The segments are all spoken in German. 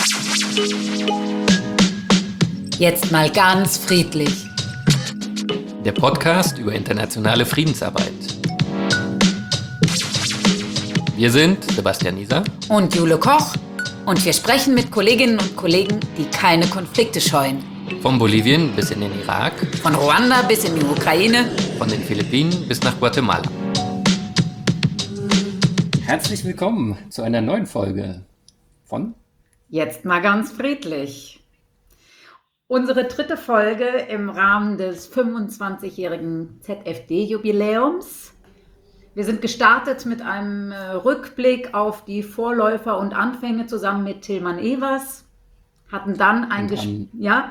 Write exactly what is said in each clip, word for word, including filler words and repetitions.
Jetzt mal ganz friedlich. Der Podcast über internationale Friedensarbeit. Wir sind Sebastian Nieser Und Jule Koch. Und wir sprechen mit Kolleginnen und Kollegen, die keine Konflikte scheuen. von Bolivien bis in den Irak, Von Ruanda bis in die Ukraine. von den Philippinen bis nach Guatemala. Herzlich willkommen zu einer neuen Folge von Jetzt mal ganz friedlich. Unsere dritte Folge im Rahmen des fünfundzwanzigjährigen Z F D-Jubiläums. Wir sind gestartet mit einem äh, Rückblick auf die Vorläufer und Anfänge zusammen mit Tilman Evers, hatten dann ein Und Ges- haben- ja,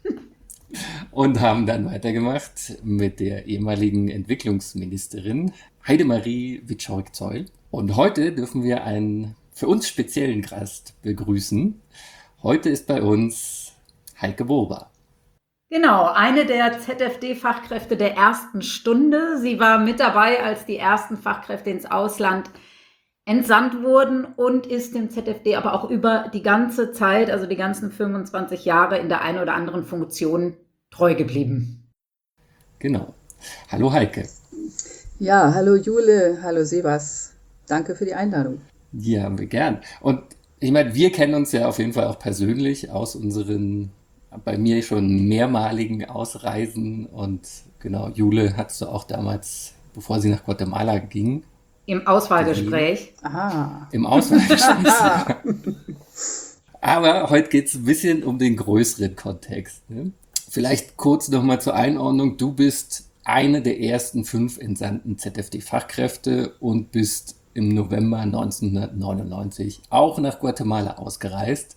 und haben dann weitergemacht mit der ehemaligen Entwicklungsministerin Heidemarie Wieczorek-Zeul. Und heute dürfen wir einen für uns speziellen Gast begrüßen. Heute ist bei uns Heike Bober. genau, eine der Z F D-Fachkräfte der ersten Stunde. Sie war mit dabei, als die ersten Fachkräfte ins Ausland entsandt wurden und ist dem Z F D aber auch über die ganze Zeit, also die ganzen fünfundzwanzig Jahre in der einen oder anderen Funktion treu geblieben. Genau. Hallo Heike. Ja, hallo Jule, hallo Sebas. Danke für die Einladung. Ja, haben wir gern. Und ich meine, wir kennen uns ja auf jeden Fall auch persönlich aus unseren, bei mir schon mehrmaligen Ausreisen. Und genau, Jule hattest du auch damals, bevor sie nach Guatemala ging, Im Auswahlgespräch. Aha. im Auswahlgespräch. Aber heute geht es ein bisschen um den größeren Kontext. Ne? Vielleicht kurz nochmal zur Einordnung. Du bist eine der ersten fünf entsandten Z F D-Fachkräfte und bist im November neunzehnhundertneunundneunzig auch nach Guatemala ausgereist.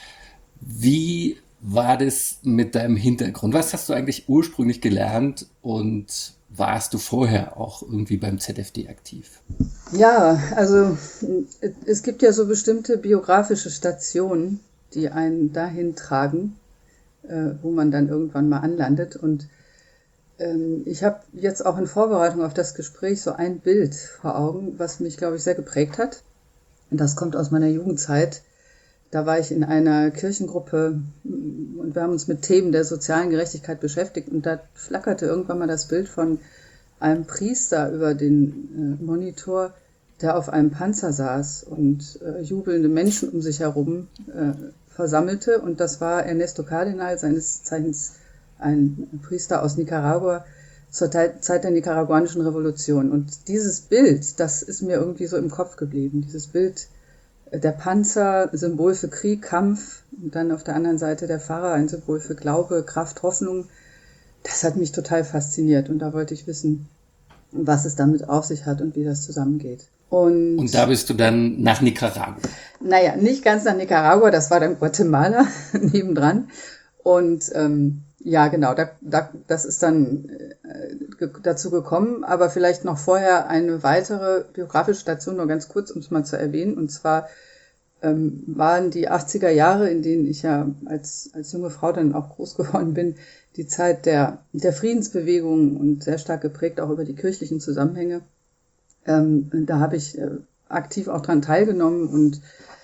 Wie war das mit deinem Hintergrund? Was hast du eigentlich ursprünglich gelernt und warst du vorher auch irgendwie beim Z F D aktiv? Ja, also es gibt ja so bestimmte biografische Stationen, die einen dahin tragen, äh, wo man dann irgendwann mal anlandet. Und ähm, ich habe jetzt auch in Vorbereitung auf das Gespräch so ein Bild vor Augen, was mich, glaube ich, sehr geprägt hat. Und das kommt aus meiner Jugendzeit. Da war ich in einer Kirchengruppe und wir haben uns mit Themen der sozialen Gerechtigkeit beschäftigt. Und da flackerte irgendwann mal das Bild von einem Priester über den äh, Monitor, der auf einem Panzer saß und äh, jubelnde Menschen um sich herum äh, versammelte. Und das war Ernesto Cardenal, seines Zeichens ein Priester aus Nicaragua zur Te- Zeit der nicaraguanischen Revolution. Und dieses Bild, das ist mir irgendwie so im Kopf geblieben. Dieses Bild, äh, der Panzer, Symbol für Krieg, Kampf, und dann auf der anderen Seite der Pfarrer, ein Symbol für Glaube, Kraft, Hoffnung. Das hat mich total fasziniert und da wollte ich wissen, was es damit auf sich hat und wie das zusammengeht. Und, Und da bist du dann nach Nicaragua. naja, nicht ganz nach Nicaragua, das war dann Guatemala nebendran. Und ähm, ja, genau, da, da, das ist dann äh, ge- dazu gekommen, aber vielleicht noch vorher eine weitere biografische Station, nur ganz kurz, um es mal zu erwähnen. Und zwar ähm, waren die achtziger Jahre, in denen ich ja als, als junge Frau dann auch groß geworden bin, die Zeit der, der Friedensbewegung und sehr stark geprägt auch über die kirchlichen Zusammenhänge. Ähm, da habe ich äh, aktiv auch dran teilgenommen und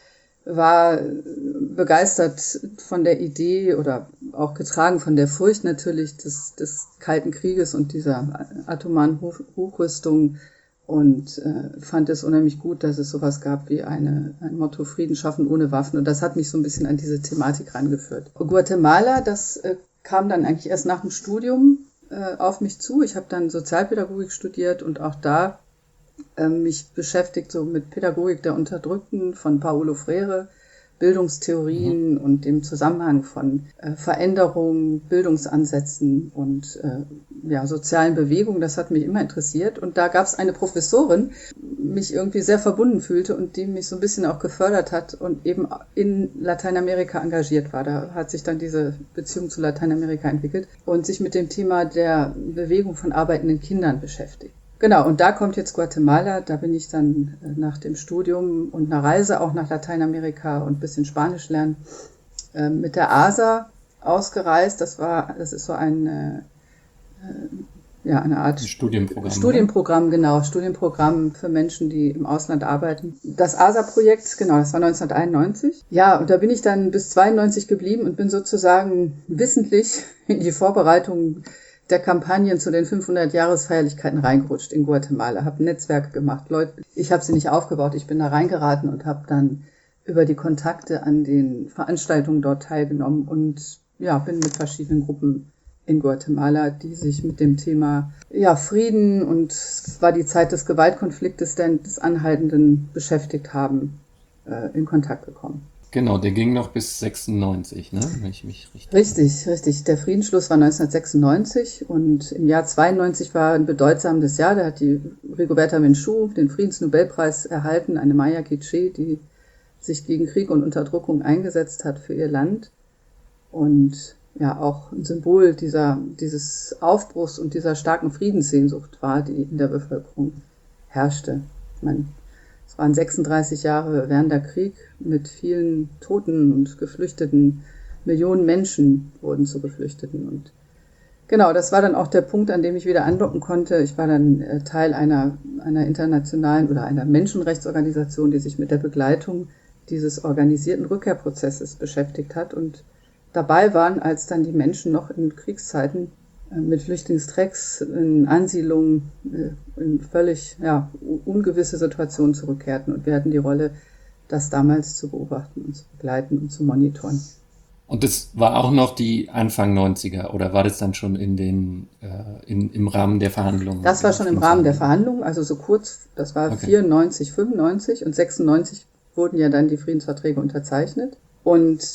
war begeistert von der Idee oder auch getragen von der Furcht natürlich des, des Kalten Krieges und dieser atomaren Hoch- Hochrüstung und äh, fand es unheimlich gut, dass es sowas gab wie eine, ein Motto Frieden schaffen ohne Waffen. Und das hat mich so ein bisschen an diese Thematik rangeführt. Guatemala, das äh, kam dann eigentlich erst nach dem Studium äh, auf mich zu. Ich habe dann Sozialpädagogik studiert und auch da äh, mich beschäftigt so mit Pädagogik der Unterdrückten von Paulo Freire, Bildungstheorien mhm. und dem Zusammenhang von äh, Veränderungen, Bildungsansätzen und äh, ja, sozialen Bewegungen. Das hat mich immer interessiert. Und da gab es eine Professorin, die mich irgendwie sehr verbunden fühlte und die mich so ein bisschen auch gefördert hat und eben in Lateinamerika engagiert war. Da hat sich dann diese Beziehung zu Lateinamerika entwickelt und sich mit dem Thema der Bewegung von arbeitenden Kindern beschäftigt. Genau, und da kommt jetzt Guatemala, da bin ich dann nach dem Studium und einer Reise auch nach Lateinamerika und ein bisschen Spanisch lernen, äh, mit der A S A ausgereist. Das war, das ist so ein äh, ja, eine Art Ein Studienprogramm. Studienprogramm, genau, Studienprogramm für Menschen, die im Ausland arbeiten. Das A S A-Projekt, genau, das war neunzehnhunderteinundneunzig. Ja, und da bin ich dann bis zweiundneunzig geblieben und bin sozusagen wissentlich in die Vorbereitung der Kampagnen zu den fünfhundert-Jahresfeierlichkeiten reingerutscht in Guatemala, habe Netzwerke gemacht. Leute, ich habe sie nicht aufgebaut, ich bin da reingeraten und habe dann über die Kontakte an den Veranstaltungen dort teilgenommen und ja, bin mit verschiedenen Gruppen in Guatemala, die sich mit dem Thema ja, Frieden und es war die Zeit des Gewaltkonfliktes, des Anhaltenden beschäftigt haben, äh, in Kontakt gekommen. Genau, der ging noch bis sechsundneunzig, ne? Wenn ich mich richtig. Richtig, richtig. Der Friedensschluss war neunzehnhundertsechsundneunzig und im Jahr zweiundneunzig war ein bedeutsames Jahr. Da hat die Rigoberta Menchú den Friedensnobelpreis erhalten, eine Maya Quiché, die sich gegen Krieg und Unterdrückung eingesetzt hat für ihr Land und ja auch ein Symbol dieser, dieses Aufbruchs und dieser starken Friedenssehnsucht war, die in der Bevölkerung herrschte. Ich meine, es waren sechsunddreißig Jahre währender Krieg mit vielen Toten und Geflüchteten. Millionen Menschen wurden zu Geflüchteten. Und genau, das war dann auch der Punkt, an dem ich wieder andocken konnte. Ich war dann äh, Teil einer, einer internationalen oder einer Menschenrechtsorganisation, die sich mit der Begleitung dieses organisierten Rückkehrprozesses beschäftigt hat und dabei waren, als dann die Menschen noch in Kriegszeiten äh, mit Flüchtlingstrecks in Ansiedlungen äh, in völlig ja, ungewisse Situationen zurückkehrten. Und wir hatten die Rolle, das damals zu beobachten und zu begleiten und zu monitoren. Und das war auch noch die Anfang neunziger oder war das dann schon in den, äh, in, im Rahmen der Verhandlungen? Das war schon im Rahmen der Verhandlungen, also so kurz, das war okay. vierundneunzig, fünfundneunzig und sechsundneunzig wurden ja dann die Friedensverträge unterzeichnet. Und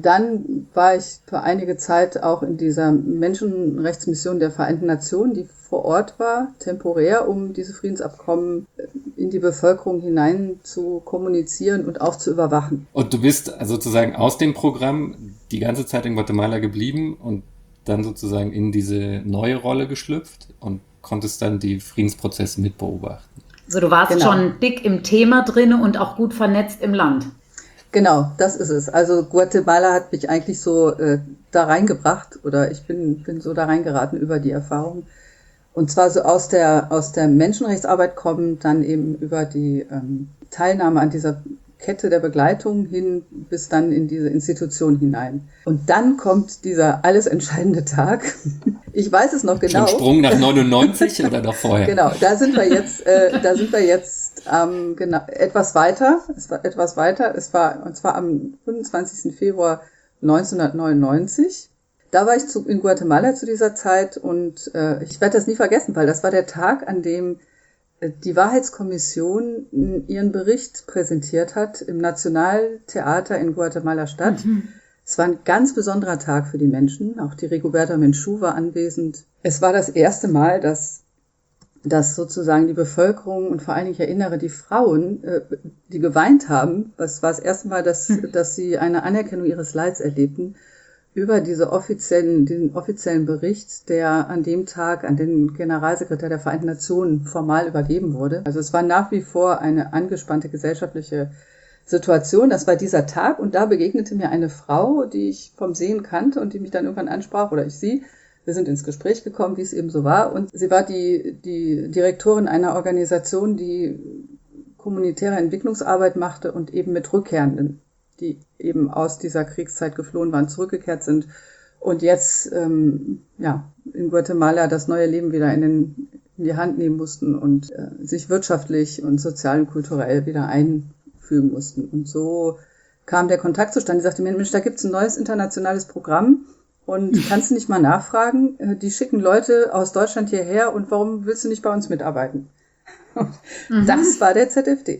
dann war ich für einige Zeit auch in dieser Menschenrechtsmission der Vereinten Nationen, die vor Ort war, temporär, um diese Friedensabkommen in die Bevölkerung hinein zu kommunizieren und auch zu überwachen. Und du bist sozusagen aus dem Programm die ganze Zeit in Guatemala geblieben und dann sozusagen in diese neue Rolle geschlüpft und konntest dann die Friedensprozesse mitbeobachten. Also du warst genau. schon dick im Thema drin und auch gut vernetzt im Land. Genau, das ist es. Also Guatemala hat mich eigentlich so äh, da reingebracht oder ich bin, bin so da reingeraten über die Erfahrung. Und zwar so aus der, aus der Menschenrechtsarbeit kommen, dann eben über die ähm, Teilnahme an dieser Kette der Begleitung hin bis dann in diese Institution hinein. Und dann kommt dieser alles entscheidende Tag. Ich weiß es noch genau. Schon Sprung nach neunundneunzig oder noch vorher? Genau, da sind wir jetzt, äh, da sind wir jetzt ähm, genau, etwas weiter. Es war etwas weiter. Es war, und zwar am fünfundzwanzigsten Februar neunzehnhundertneunundneunzig. Da war ich zu, in Guatemala zu dieser Zeit und äh, ich werde das nie vergessen, weil das war der Tag, an dem die Wahrheitskommission ihren Bericht präsentiert hat im Nationaltheater in Guatemala-Stadt. Mhm. Es war ein ganz besonderer Tag für die Menschen. Auch die Rigoberta Menchú war anwesend. Es war das erste Mal, dass, dass sozusagen die Bevölkerung und vor allen Dingen, ich erinnere, die Frauen, äh, die geweint haben. Es war das erste Mal, dass, mhm. dass sie eine Anerkennung ihres Leids erlebten über diese offiziellen, diesen offiziellen Bericht, der an dem Tag an den Generalsekretär der Vereinten Nationen formal übergeben wurde. Also es war nach wie vor eine angespannte gesellschaftliche Situation. Das war dieser Tag und da begegnete mir eine Frau, die ich vom Sehen kannte und die mich dann irgendwann ansprach, oder ich sie. Wir sind ins Gespräch gekommen, wie es eben so war. Und sie war die, die Direktorin einer Organisation, die kommunitäre Entwicklungsarbeit machte und eben mit Rückkehrenden, die eben aus dieser Kriegszeit geflohen waren, zurückgekehrt sind und jetzt ähm, ja in Guatemala das neue Leben wieder in, den, in die Hand nehmen mussten und äh, sich wirtschaftlich und sozial und kulturell wieder einfügen mussten. Und so kam der Kontakt zustande. Ich sagte mir, Mensch, da gibt's ein neues internationales Programm und kannst du nicht mal nachfragen? Die schicken Leute aus Deutschland hierher und warum willst du nicht bei uns mitarbeiten? Mhm. Das war der Z F D.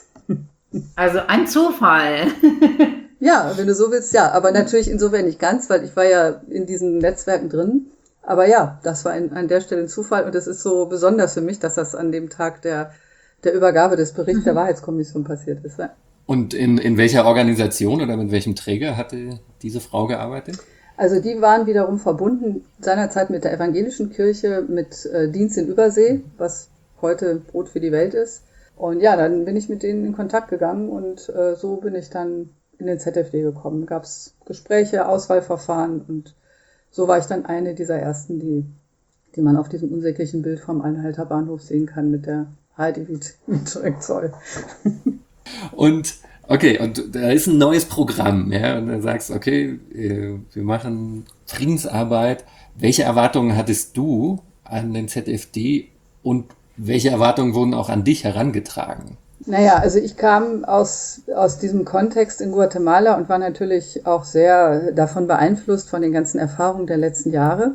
Also ein Zufall. Ja, wenn du so willst, ja. Aber natürlich insofern nicht ganz, weil ich war ja in diesen Netzwerken drin. Aber ja, das war ein, an der Stelle ein Zufall. Und es ist so besonders für mich, dass das an dem Tag der, der Übergabe des Berichts mhm. der Wahrheitskommission passiert ist. Ja. Und in, in welcher Organisation oder mit welchem Träger hatte diese Frau gearbeitet? Also die waren wiederum verbunden seinerzeit mit der evangelischen Kirche, mit äh, Dienst in Übersee, was heute Brot für die Welt ist. Und ja, dann bin ich mit denen in Kontakt gegangen und äh, so bin ich dann in den Z F D gekommen. Gab es Gespräche, Auswahlverfahren und so war ich dann eine dieser ersten, die die man auf diesem unsäglichen Bild vom Anhalter Bahnhof sehen kann mit der Heidi Witt-Zoll. Und okay, und da ist ein neues Programm, ja, und dann sagst du, okay, wir machen Friedensarbeit. Welche Erwartungen hattest du an den Z F D und welche Erwartungen wurden auch an dich herangetragen? Naja, also ich kam aus, aus diesem Kontext in Guatemala und war natürlich auch sehr davon beeinflusst von den ganzen Erfahrungen der letzten Jahre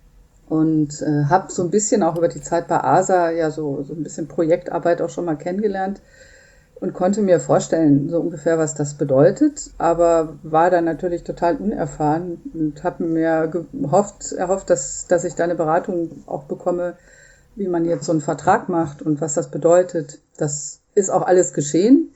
und äh, habe so ein bisschen auch über die Zeit bei A S A ja so, so ein bisschen Projektarbeit auch schon mal kennengelernt und konnte mir vorstellen, so ungefähr, was das bedeutet, aber war dann natürlich total unerfahren und habe mir gehofft, erhofft, dass, dass ich da eine Beratung auch bekomme, wie man jetzt so einen Vertrag macht und was das bedeutet. Das ist auch alles geschehen.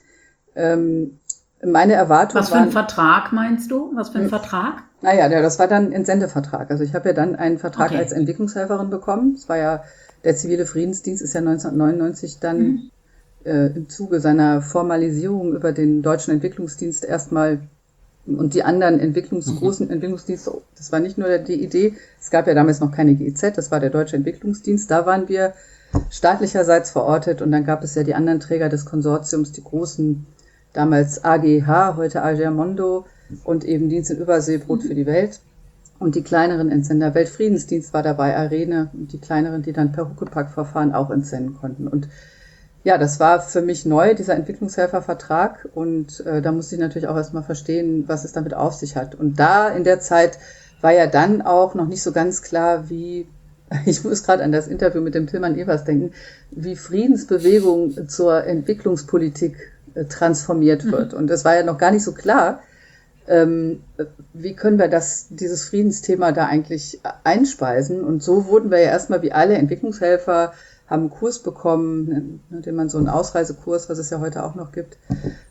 Ähm, meine Erwartung Was für ein Vertrag meinst du? Was für ein Vertrag? Naja, das war dann ein Entsendevertrag. Also ich habe ja dann einen Vertrag Okay. als Entwicklungshelferin bekommen. Es war ja, der zivile Friedensdienst ist ja neunzehnhundertneunundneunzig dann mhm. äh, im Zuge seiner Formalisierung über den Deutschen Entwicklungsdienst erstmal und die anderen Entwicklungs-, mhm. großen Entwicklungsdienste, das war nicht nur die Idee, es gab ja damals noch keine G E Z, das war der Deutsche Entwicklungsdienst, da waren wir staatlicherseits verortet und dann gab es ja die anderen Träger des Konsortiums, die großen, damals A G H, heute Agermondo und eben Dienst in Übersee, Brot für die Welt und die kleineren Entsender, Weltfriedensdienst war dabei, Arene und die kleineren, die dann per Huckepack-Verfahren auch entsenden konnten und ja, das war für mich neu, dieser Entwicklungshelfervertrag und äh, da musste ich natürlich auch erstmal verstehen, was es damit auf sich hat. Und da in der Zeit war ja dann auch noch nicht so ganz klar, wie, ich muss gerade an das Interview mit dem Tilman Evers denken, wie Friedensbewegung zur Entwicklungspolitik äh, transformiert wird. Mhm. Und es war ja noch gar nicht so klar, ähm, wie können wir das, dieses Friedensthema da eigentlich einspeisen. Und so wurden wir ja erstmal wie alle Entwicklungshelfer haben einen Kurs bekommen, den man so einen Ausreisekurs, was es ja heute auch noch gibt.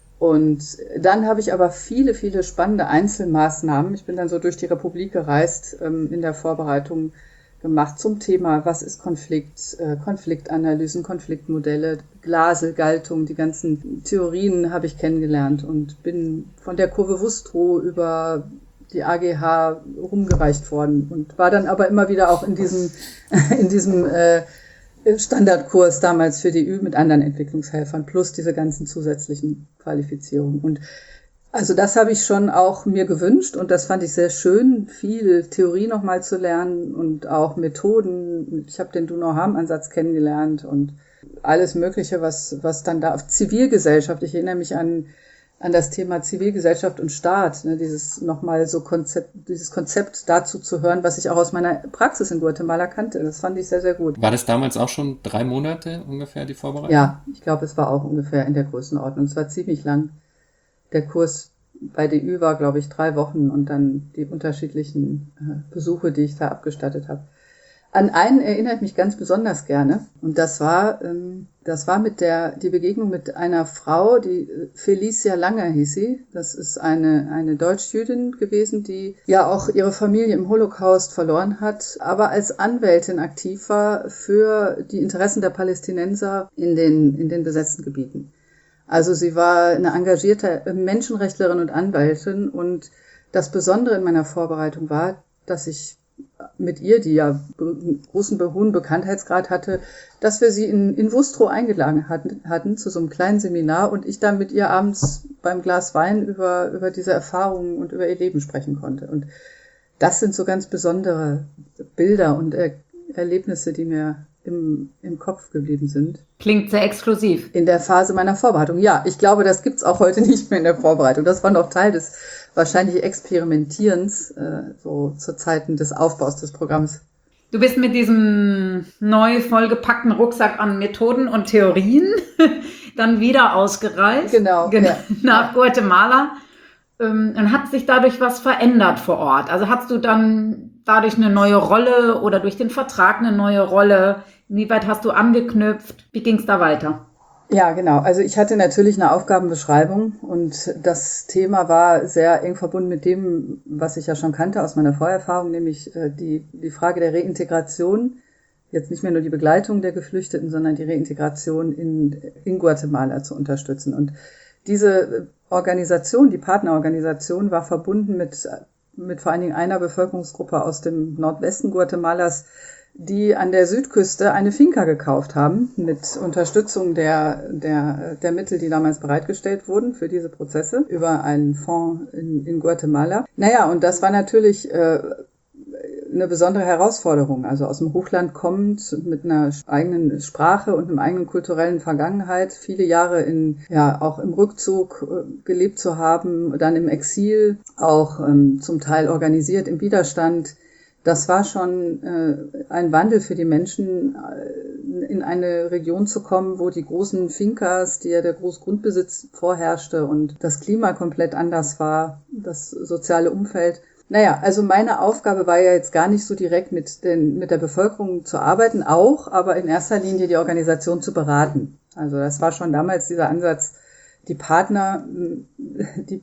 Und dann habe ich aber viele, viele spannende Einzelmaßnahmen. Ich bin dann so durch die Republik gereist, ähm, in der Vorbereitung gemacht zum Thema, was ist Konflikt, äh, Konfliktanalysen, Konfliktmodelle, Glasel, Galtung, die ganzen Theorien habe ich kennengelernt und bin von der Kurve Wustrow über die A G H rumgereicht worden und war dann aber immer wieder auch in diesem, in diesem äh, Standardkurs damals für die Ü mit anderen Entwicklungshelfern plus diese ganzen zusätzlichen Qualifizierungen. Und also das habe ich schon auch mir gewünscht und das fand ich sehr schön, viel Theorie nochmal zu lernen und auch Methoden. Ich habe den Duno-Harm-Ansatz kennengelernt und alles Mögliche, was was dann da auf Zivilgesellschaft, ich erinnere mich an an das Thema Zivilgesellschaft und Staat, ne, dieses nochmal so Konzept, dieses Konzept dazu zu hören, was ich auch aus meiner Praxis in Guatemala kannte. Das fand ich sehr, sehr gut. War das damals auch schon drei Monate ungefähr, die Vorbereitung? Ja, ich glaube, es war auch ungefähr in der Größenordnung. Es war ziemlich lang. Der Kurs bei D Ü war, glaube ich, drei Wochen und dann die unterschiedlichen äh, Besuche, die ich da abgestattet habe. An einen erinnere ich mich ganz besonders gerne und das war ähm, das war mit der die Begegnung mit einer Frau, die Felicia Langer hieß sie. Das ist eine eine Deutschjüdin gewesen, die ja auch ihre Familie im Holocaust verloren hat, aber als Anwältin aktiv war für die Interessen der Palästinenser in den in den besetzten Gebieten. Also sie war eine engagierte Menschenrechtlerin und Anwältin und das Besondere in meiner Vorbereitung war, dass ich mit ihr, die ja einen großen, hohen Bekanntheitsgrad hatte, dass wir sie in, in Wustrow eingeladen hatten, hatten zu so einem kleinen Seminar und ich dann mit ihr abends beim Glas Wein über, über diese Erfahrungen und über ihr Leben sprechen konnte. Und das sind so ganz besondere Bilder und er, Erlebnisse, die mir im, im Kopf geblieben sind. Klingt sehr exklusiv. In der Phase meiner Vorbereitung. Ja, ich glaube, das gibt's auch heute nicht mehr in der Vorbereitung. Das war noch Teil des wahrscheinlich Experimentierens, äh, so zu Zeiten des Aufbaus des Programms. Du bist mit diesem neu vollgepackten Rucksack an Methoden und Theorien dann wieder ausgereist. Genau. Genau ja. nach Guatemala. Ähm, und hat sich dadurch was verändert vor Ort? Also hast du dann dadurch eine neue Rolle oder durch den Vertrag eine neue Rolle? Inwieweit hast du angeknüpft? Wie ging es da weiter? Ja, genau. Also ich hatte natürlich eine Aufgabenbeschreibung und das Thema war sehr eng verbunden mit dem, was ich ja schon kannte aus meiner Vorerfahrung, nämlich die, die Frage der Reintegration. Jetzt nicht mehr nur die Begleitung der Geflüchteten, sondern die Reintegration in, in Guatemala zu unterstützen. Und diese Organisation, die Partnerorganisation, war verbunden mit, mit vor allen Dingen einer Bevölkerungsgruppe aus dem Nordwesten Guatemalas, die an der Südküste eine Finca gekauft haben, mit Unterstützung der, der, der Mittel, die damals bereitgestellt wurden für diese Prozesse, über einen Fonds in, in Guatemala. Naja, und das war natürlich äh, eine besondere Herausforderung. Also aus dem Hochland kommend, mit einer eigenen Sprache und einem eigenen kulturellen Vergangenheit, viele Jahre in, ja, auch im Rückzug äh, gelebt zu haben, dann im Exil, auch ähm, zum Teil organisiert im Widerstand. Das war schon äh, ein Wandel für die Menschen, äh, in eine Region zu kommen, wo die großen Fincas, die ja der Großgrundbesitz vorherrschte und das Klima komplett anders war, das soziale Umfeld. Naja, also meine Aufgabe war ja jetzt gar nicht so direkt mit, den, mit der Bevölkerung zu arbeiten, auch, aber in erster Linie die Organisation zu beraten. Also das war schon damals dieser Ansatz, die Partner, die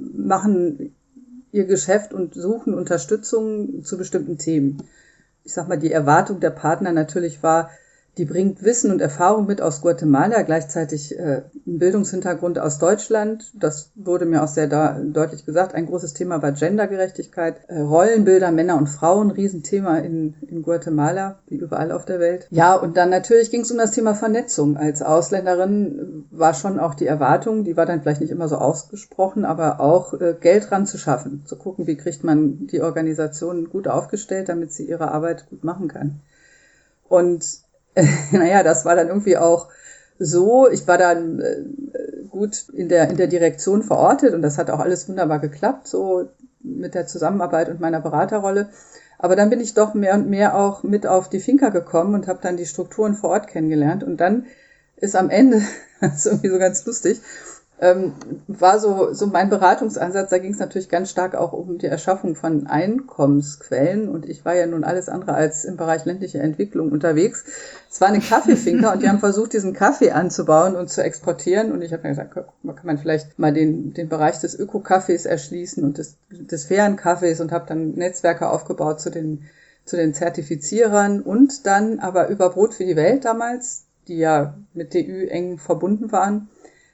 machen ihr Geschäft und suchen Unterstützung zu bestimmten Themen. Ich sag mal, die Erwartung der Partner natürlich war, die bringt Wissen und Erfahrung mit aus Guatemala, gleichzeitig äh, einen Bildungshintergrund aus Deutschland. Das wurde mir auch sehr da, deutlich gesagt. Ein großes Thema war Gendergerechtigkeit, äh, Rollenbilder, Männer und Frauen, Riesenthema in, in Guatemala, wie überall auf der Welt. Ja, und dann natürlich ging es um das Thema Vernetzung. Als Ausländerin war schon auch die Erwartung, die war dann vielleicht nicht immer so ausgesprochen, aber auch äh, Geld ranzuschaffen, zu gucken, wie kriegt man die Organisation gut aufgestellt, damit sie ihre Arbeit gut machen kann. Und naja, das war dann irgendwie auch so, ich war dann äh, gut in der, in der Direktion verortet und das hat auch alles wunderbar geklappt, so mit der Zusammenarbeit und meiner Beraterrolle. Aber dann bin ich doch mehr und mehr auch mit auf die Finca gekommen und habe dann die Strukturen vor Ort kennengelernt. Und dann ist am Ende, das ist irgendwie so ganz lustig, ähm, war so, so mein Beratungsansatz, da ging es natürlich ganz stark auch um die Erschaffung von Einkommensquellen und ich war ja nun alles andere als im Bereich ländliche Entwicklung unterwegs. Es war eine Kaffeefinca und die haben versucht, diesen Kaffee anzubauen und zu exportieren und ich habe mir gesagt, guck, kann man vielleicht mal den, den Bereich des Öko-Kaffees erschließen und des, des fairen Kaffees und habe dann Netzwerke aufgebaut zu den, zu den Zertifizierern und dann aber über Brot für die Welt damals, die ja mit D Ü eng verbunden waren,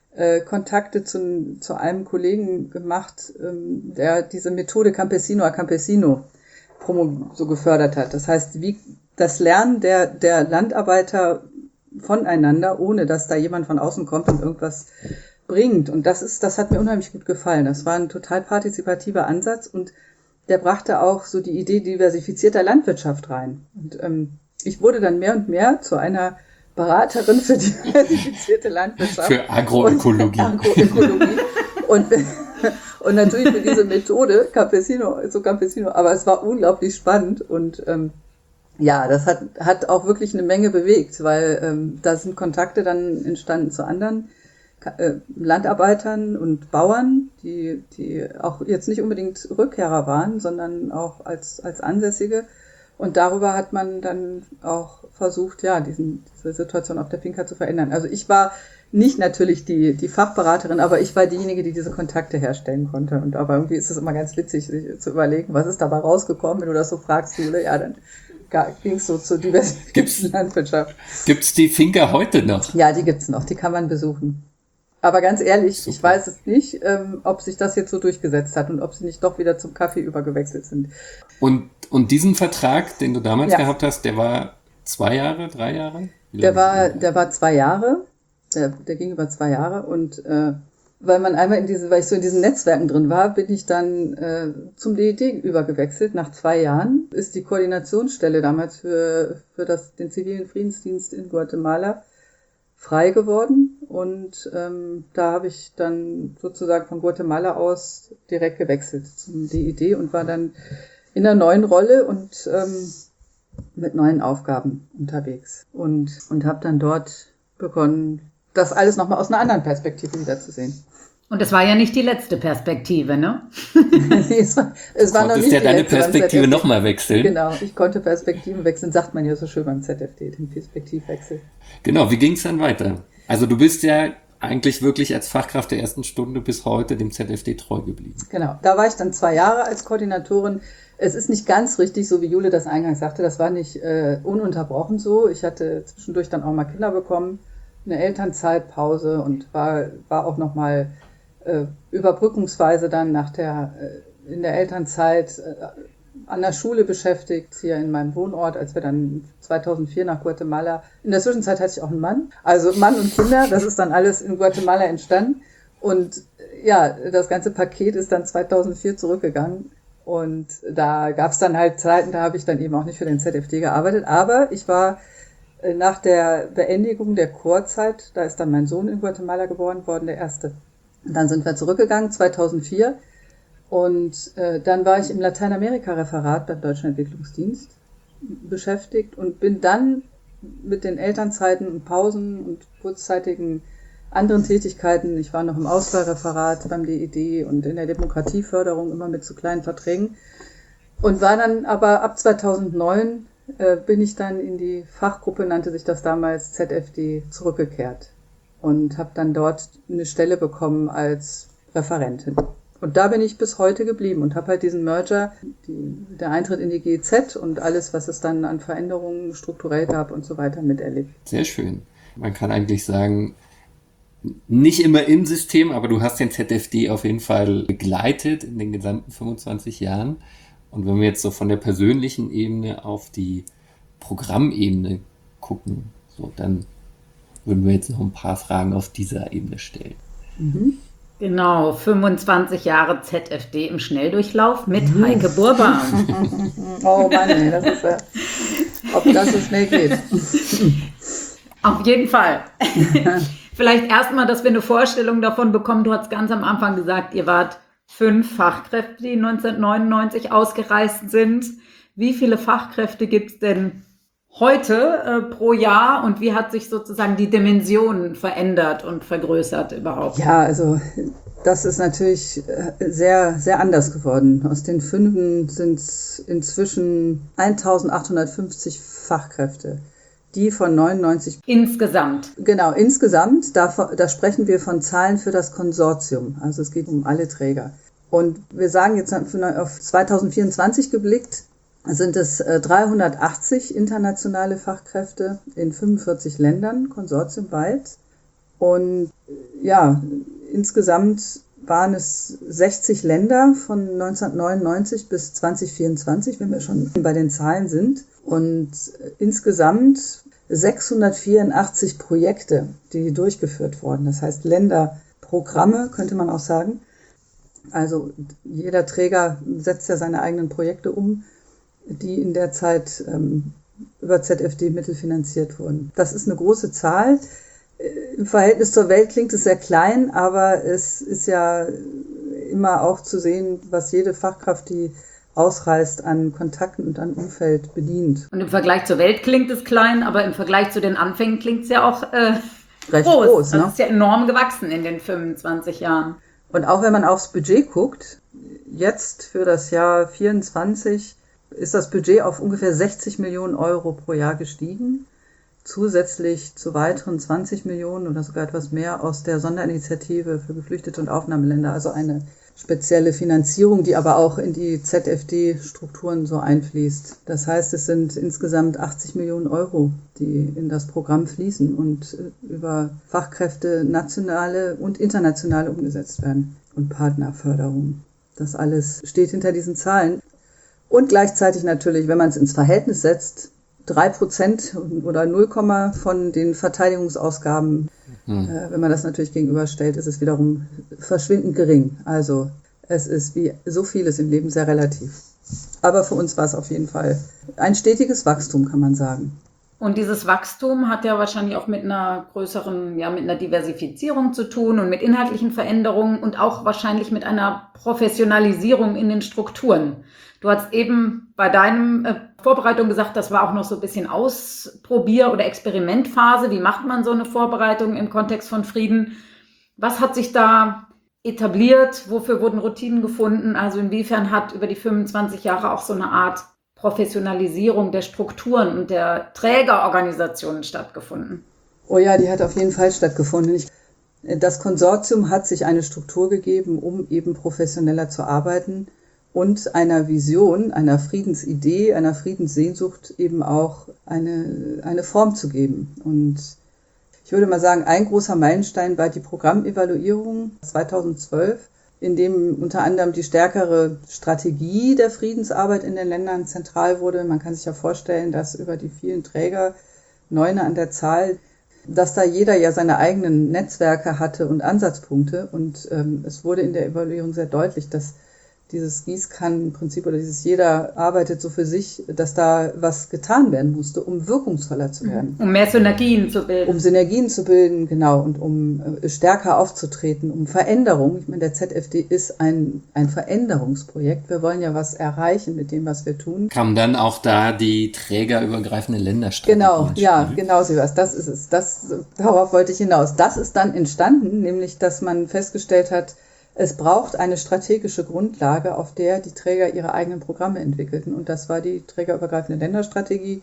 Kontakte zu, zu einem Kollegen gemacht, der diese Methode Campesino a Campesino promo so gefördert hat. Das heißt, wie das Lernen der, der Landarbeiter voneinander, ohne dass da jemand von außen kommt und irgendwas bringt. Und das ist, das hat mir unheimlich gut gefallen. Das war ein total partizipativer Ansatz und der brachte auch so die Idee diversifizierter Landwirtschaft rein. Und ähm, ich wurde dann mehr und mehr zu einer Beraterin für diversifizierte Landwirtschaft. Für Agroökologie. Und, Agroökologie. und, und natürlich für diese Methode, Campesino, so Campesino. Aber es war unglaublich spannend und ähm, ja, das hat, hat auch wirklich eine Menge bewegt, weil ähm, da sind Kontakte dann entstanden zu anderen äh, Landarbeitern und Bauern, die, die auch jetzt nicht unbedingt Rückkehrer waren, sondern auch als, als Ansässige. Und darüber hat man dann auch versucht, ja, diesen, diese Situation auf der Finca zu verändern. Also ich war nicht natürlich die, die Fachberaterin, aber ich war diejenige, die diese Kontakte herstellen konnte. Und aber irgendwie ist es immer ganz witzig, sich zu überlegen, was ist dabei rausgekommen, wenn du das so fragst, Jule. Ja, dann ging es so zur diversifizierten Landwirtschaft. Gibt's die Finca heute noch? Ja, die gibt's noch, die kann man besuchen. Aber ganz ehrlich, Super. Ich weiß es nicht, ähm, ob sich das jetzt so durchgesetzt hat und ob sie nicht doch wieder zum Kaffee übergewechselt sind. Und, und diesen Vertrag, den du damals ja. gehabt hast, der war zwei Jahre, drei Jahre? Der war, der war zwei Jahre. Der, der ging über zwei Jahre. Und äh, weil man einmal in diese, weil ich so in diesen Netzwerken drin war, bin ich dann äh, zum D I D übergewechselt. Nach zwei Jahren ist die Koordinationsstelle damals für, für das, den zivilen Friedensdienst in Guatemala frei geworden und ähm, da habe ich dann sozusagen von Guatemala aus direkt gewechselt zum D I D und war dann in einer neuen Rolle und ähm, mit neuen Aufgaben unterwegs und und habe dann dort begonnen, das alles nochmal aus einer anderen Perspektive wiederzusehen. Und es war ja nicht die letzte Perspektive, ne? es war, es war noch nicht ja die deine letzte Perspektive nochmal wechseln. Genau, ich konnte Perspektiven wechseln, sagt man ja so schön beim Z F D, den Perspektivwechsel. Genau, wie ging es dann weiter? Also du bist ja eigentlich wirklich als Fachkraft der ersten Stunde bis heute dem Z F D treu geblieben. Genau, da war ich dann zwei Jahre als Koordinatorin. Es ist nicht ganz richtig, so wie Jule das eingangs sagte, das war nicht äh, ununterbrochen so. Ich hatte zwischendurch dann auch mal Kinder bekommen, eine Elternzeitpause und war, war auch nochmal äh, überbrückungsweise dann nach der, äh, in der Elternzeit äh, an der Schule beschäftigt, hier in meinem Wohnort, als wir dann zweitausendvier nach Guatemala, in der Zwischenzeit hatte ich auch einen Mann, also Mann und Kinder, das ist dann alles in Guatemala entstanden. Und ja, das ganze Paket ist dann zweitausendvier zurückgegangen. Und da gab es dann halt Zeiten, da habe ich dann eben auch nicht für den Z F D gearbeitet. Aber ich war nach der Beendigung der Chorzeit, da ist dann mein Sohn in Guatemala geboren worden, der erste. Und dann sind wir zurückgegangen, zweitausendvier. Und äh, dann war ich im Lateinamerika-Referat beim Deutschen Entwicklungsdienst beschäftigt und bin dann mit den Elternzeiten und Pausen und kurzzeitigen anderen Tätigkeiten, ich war noch im Auswahlreferat beim D E D und in der Demokratieförderung immer mit so kleinen Verträgen und war dann aber ab zweitausendneun äh, bin ich dann in die Fachgruppe, nannte sich das damals Z F D, zurückgekehrt und habe dann dort eine Stelle bekommen als Referentin. Und da bin ich bis heute geblieben und habe halt diesen Merger, die, der Eintritt in die G E Z und alles, was es dann an Veränderungen strukturell gab und so weiter miterlebt. Sehr schön. Man kann eigentlich sagen, nicht immer im System, aber du hast den Z F D auf jeden Fall begleitet in den gesamten fünfundzwanzig Jahren. Und wenn wir jetzt so von der persönlichen Ebene auf die Programmebene gucken, so, dann würden wir jetzt noch ein paar Fragen auf dieser Ebene stellen. Mhm. Genau, fünfundzwanzig Jahre Z F D im Schnelldurchlauf mit Heike Burban. Oh Mann, ey, das ist ja, ob das so schnell geht. Auf jeden Fall. Vielleicht erstmal, dass wir eine Vorstellung davon bekommen. Du hast ganz am Anfang gesagt, ihr wart fünf Fachkräfte, die neunzehnhundertneunundneunzig ausgereist sind. Wie viele Fachkräfte gibt es denn heute äh, pro Jahr und wie hat sich sozusagen die Dimension verändert und vergrößert überhaupt? Ja, also das ist natürlich sehr, sehr anders geworden. Aus den Fünfen sind es inzwischen eintausendachthundertfünfzig Fachkräfte, die von neunundneunzig... Insgesamt? Genau, insgesamt, da, da sprechen wir von Zahlen für das Konsortium. Also es geht um alle Träger. Und wir sagen jetzt auf zweitausendvierundzwanzig geblickt, sind es dreihundertachtzig internationale Fachkräfte in fünfundvierzig Ländern, konsortiumweit. Und ja, insgesamt waren es sechzig Länder von neunzehnhundertneunundneunzig bis zweitausendvierundzwanzig, wenn wir schon bei den Zahlen sind. Und insgesamt sechshundertvierundachtzig Projekte, die durchgeführt wurden. Das heißt Länderprogramme, könnte man auch sagen. Also jeder Träger setzt ja seine eigenen Projekte um, die in der Zeit ähm, über Z F D-Mittel finanziert wurden. Das ist eine große Zahl. Im Verhältnis zur Welt klingt es sehr klein, aber es ist ja immer auch zu sehen, was jede Fachkraft, die ausreist, an Kontakten und an Umfeld bedient. Und im Vergleich zur Welt klingt es klein, aber im Vergleich zu den Anfängen klingt es ja auch äh, recht groß. groß. Ne? Das ist ja enorm gewachsen in den fünfundzwanzig Jahren. Und auch wenn man aufs Budget guckt, jetzt für das Jahr vierundzwanzig ist das Budget auf ungefähr sechzig Millionen Euro pro Jahr gestiegen. Zusätzlich zu weiteren zwanzig Millionen oder sogar etwas mehr aus der Sonderinitiative für Geflüchtete und Aufnahmeländer. Also eine spezielle Finanzierung, die aber auch in die Z F D-Strukturen so einfließt. Das heißt, es sind insgesamt achtzig Millionen Euro, die in das Programm fließen und über Fachkräfte nationale und internationale umgesetzt werden und Partnerförderung. Das alles steht hinter diesen Zahlen. Und gleichzeitig natürlich, wenn man es ins Verhältnis setzt, drei Prozent oder null, von den Verteidigungsausgaben, hm. äh, wenn man das natürlich gegenüberstellt, ist es wiederum verschwindend gering. Also es ist wie so vieles im Leben sehr relativ. Aber für uns war es auf jeden Fall ein stetiges Wachstum, kann man sagen. Und dieses Wachstum hat ja wahrscheinlich auch mit einer größeren, ja, mit einer Diversifizierung zu tun und mit inhaltlichen Veränderungen und auch wahrscheinlich mit einer Professionalisierung in den Strukturen. Du hast eben bei deinem äh, Vorbereitung gesagt, das war auch noch so ein bisschen Ausprobier- oder Experimentphase. Wie macht man so eine Vorbereitung im Kontext von Frieden? Was hat sich da etabliert? Wofür wurden Routinen gefunden? Also inwiefern hat über die fünfundzwanzig Jahre auch so eine Art Professionalisierung der Strukturen und der Trägerorganisationen stattgefunden? Oh ja, die hat auf jeden Fall stattgefunden. Ich, das Konsortium hat sich eine Struktur gegeben, um eben professioneller zu arbeiten und einer Vision, einer Friedensidee, einer Friedenssehnsucht eben auch eine, eine Form zu geben. Und ich würde mal sagen, ein großer Meilenstein war die Programmevaluierung zweitausendzwölf. in dem unter anderem die stärkere Strategie der Friedensarbeit in den Ländern zentral wurde. Man kann sich ja vorstellen, dass über die vielen Träger, neune an der Zahl, dass da jeder ja seine eigenen Netzwerke hatte und Ansatzpunkte. Und ähm, es wurde in der Evaluierung sehr deutlich, dass dieses Gießkannenprinzip oder dieses jeder arbeitet so für sich, dass da was getan werden musste, um wirkungsvoller zu werden. Um mehr Synergien zu bilden. Um Synergien zu bilden, genau, und um äh, stärker aufzutreten, um Veränderung. Ich meine, der Z F D ist ein, ein Veränderungsprojekt. Wir wollen ja was erreichen mit dem, was wir tun. Kam dann auch da die trägerübergreifende Länderstrategie? Genau, ja, genau so was. Das ist es. Das, darauf wollte ich hinaus. Das ist dann entstanden, nämlich, dass man festgestellt hat, es braucht eine strategische Grundlage, auf der die Träger ihre eigenen Programme entwickelten. Und das war die trägerübergreifende Länderstrategie.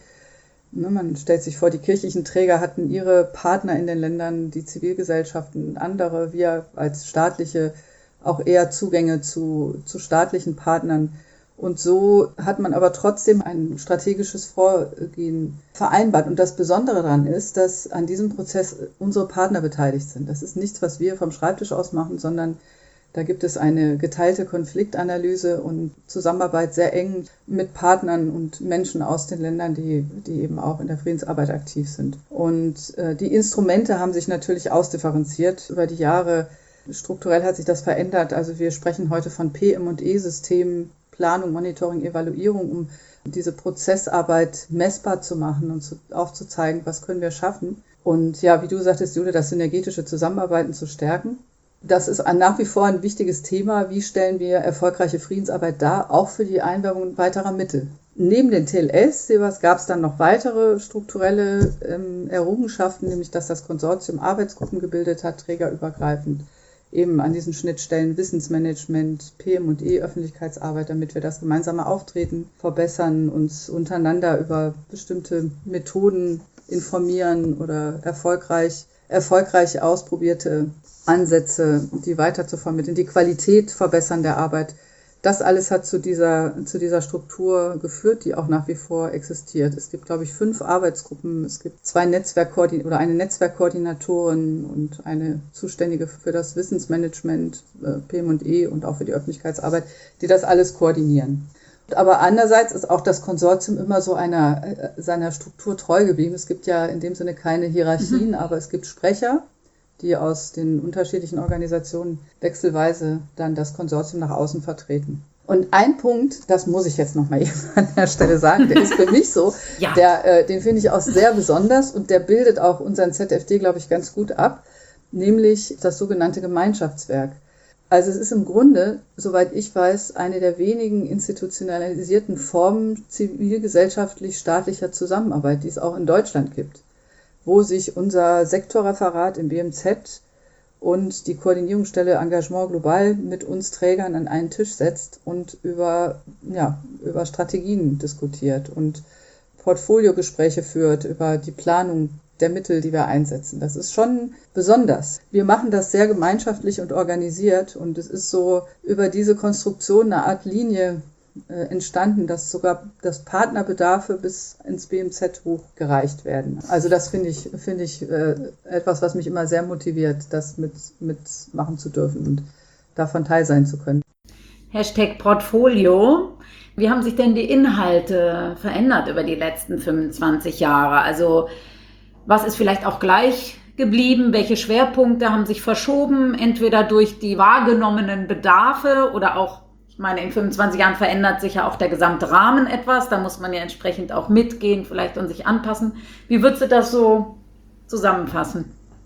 Man stellt sich vor, die kirchlichen Träger hatten ihre Partner in den Ländern, die Zivilgesellschaften, andere. Wir als staatliche auch eher Zugänge zu, zu staatlichen Partnern. Und so hat man aber trotzdem ein strategisches Vorgehen vereinbart. Und das Besondere daran ist, dass an diesem Prozess unsere Partner beteiligt sind. Das ist nichts, was wir vom Schreibtisch aus machen, sondern da gibt es eine geteilte Konfliktanalyse und Zusammenarbeit sehr eng mit Partnern und Menschen aus den Ländern, die, die eben auch in der Friedensarbeit aktiv sind. Und äh, die Instrumente haben sich natürlich ausdifferenziert über die Jahre. Strukturell hat sich das verändert. Also wir sprechen heute von P M und E-Systemen, Planung, Monitoring, Evaluierung, um diese Prozessarbeit messbar zu machen und zu, aufzuzeigen, was können wir schaffen. Und ja, wie du sagtest, Jule, das synergetische Zusammenarbeiten zu stärken. Das ist nach wie vor ein wichtiges Thema. Wie stellen wir erfolgreiche Friedensarbeit dar, auch für die Einwerbung weiterer Mittel? Neben den T L S gab es dann noch weitere strukturelle ähm, Errungenschaften, nämlich dass das Konsortium Arbeitsgruppen gebildet hat, trägerübergreifend, eben an diesen Schnittstellen Wissensmanagement, P M und E, Öffentlichkeitsarbeit, damit wir das gemeinsame Auftreten verbessern, uns untereinander über bestimmte Methoden informieren oder erfolgreich, erfolgreich ausprobierte Ansätze, die weiter zu vermitteln, die Qualität verbessern der Arbeit. Das alles hat zu dieser, zu dieser Struktur geführt, die auch nach wie vor existiert. Es gibt, glaube ich, fünf Arbeitsgruppen. Es gibt zwei Netzwerkkoordin- oder eine Netzwerkkoordinatorin und eine Zuständige für das Wissensmanagement, P M und E und auch für die Öffentlichkeitsarbeit, die das alles koordinieren. Aber andererseits ist auch das Konsortium immer so einer, seiner Struktur treu geblieben. Es gibt ja in dem Sinne keine Hierarchien, mhm. aber es gibt Sprecher, die aus den unterschiedlichen Organisationen wechselweise dann das Konsortium nach außen vertreten. Und ein Punkt, das muss ich jetzt nochmal eben an der Stelle sagen, der ist für mich so, ja. der, äh, den finde ich auch sehr besonders und der bildet auch unseren Z F D, glaube ich, ganz gut ab, nämlich das sogenannte Gemeinschaftswerk. Also es ist im Grunde, soweit ich weiß, eine der wenigen institutionalisierten Formen zivilgesellschaftlich-staatlicher Zusammenarbeit, die es auch in Deutschland gibt, wo sich unser Sektorreferat im B M Z und die Koordinierungsstelle Engagement Global mit uns Trägern an einen Tisch setzt und über, ja, über Strategien diskutiert und Portfoliogespräche führt über die Planung der Mittel, die wir einsetzen. Das ist schon besonders. Wir machen das sehr gemeinschaftlich und organisiert und es ist so über diese Konstruktion eine Art Linie äh, entstanden, dass sogar das Partnerbedarfe bis ins B M Z hochgereicht werden. Also das finde ich, finde ich äh, etwas, was mich immer sehr motiviert, das mit, mitmachen zu dürfen und davon teil sein zu können. Hashtag Portfolio. Wie haben sich denn die Inhalte verändert über die letzten fünfundzwanzig Jahre? Also was ist vielleicht auch gleich geblieben? Welche Schwerpunkte haben sich verschoben? Entweder durch die wahrgenommenen Bedarfe oder auch, ich meine, in fünfundzwanzig Jahren verändert sich ja auch der gesamte Rahmen etwas. Da muss man ja entsprechend auch mitgehen vielleicht und sich anpassen. Wie würdest du das so zusammenfassen?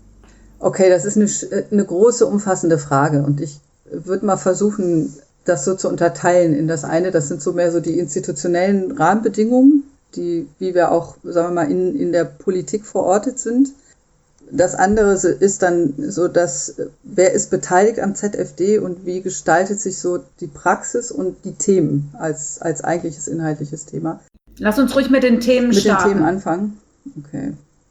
Okay, das ist eine, eine große, umfassende Frage und ich würde mal versuchen, das so zu unterteilen in das eine. Das sind so mehr so die institutionellen Rahmenbedingungen, die, wie wir auch, sagen wir mal, in, in der Politik verortet sind. Das andere ist dann so, dass, wer ist beteiligt am Z F D und wie gestaltet sich so die Praxis und die Themen als, als eigentliches inhaltliches Thema. Lass uns ruhig mit den Themen mit starten. Mit den Themen anfangen. Okay.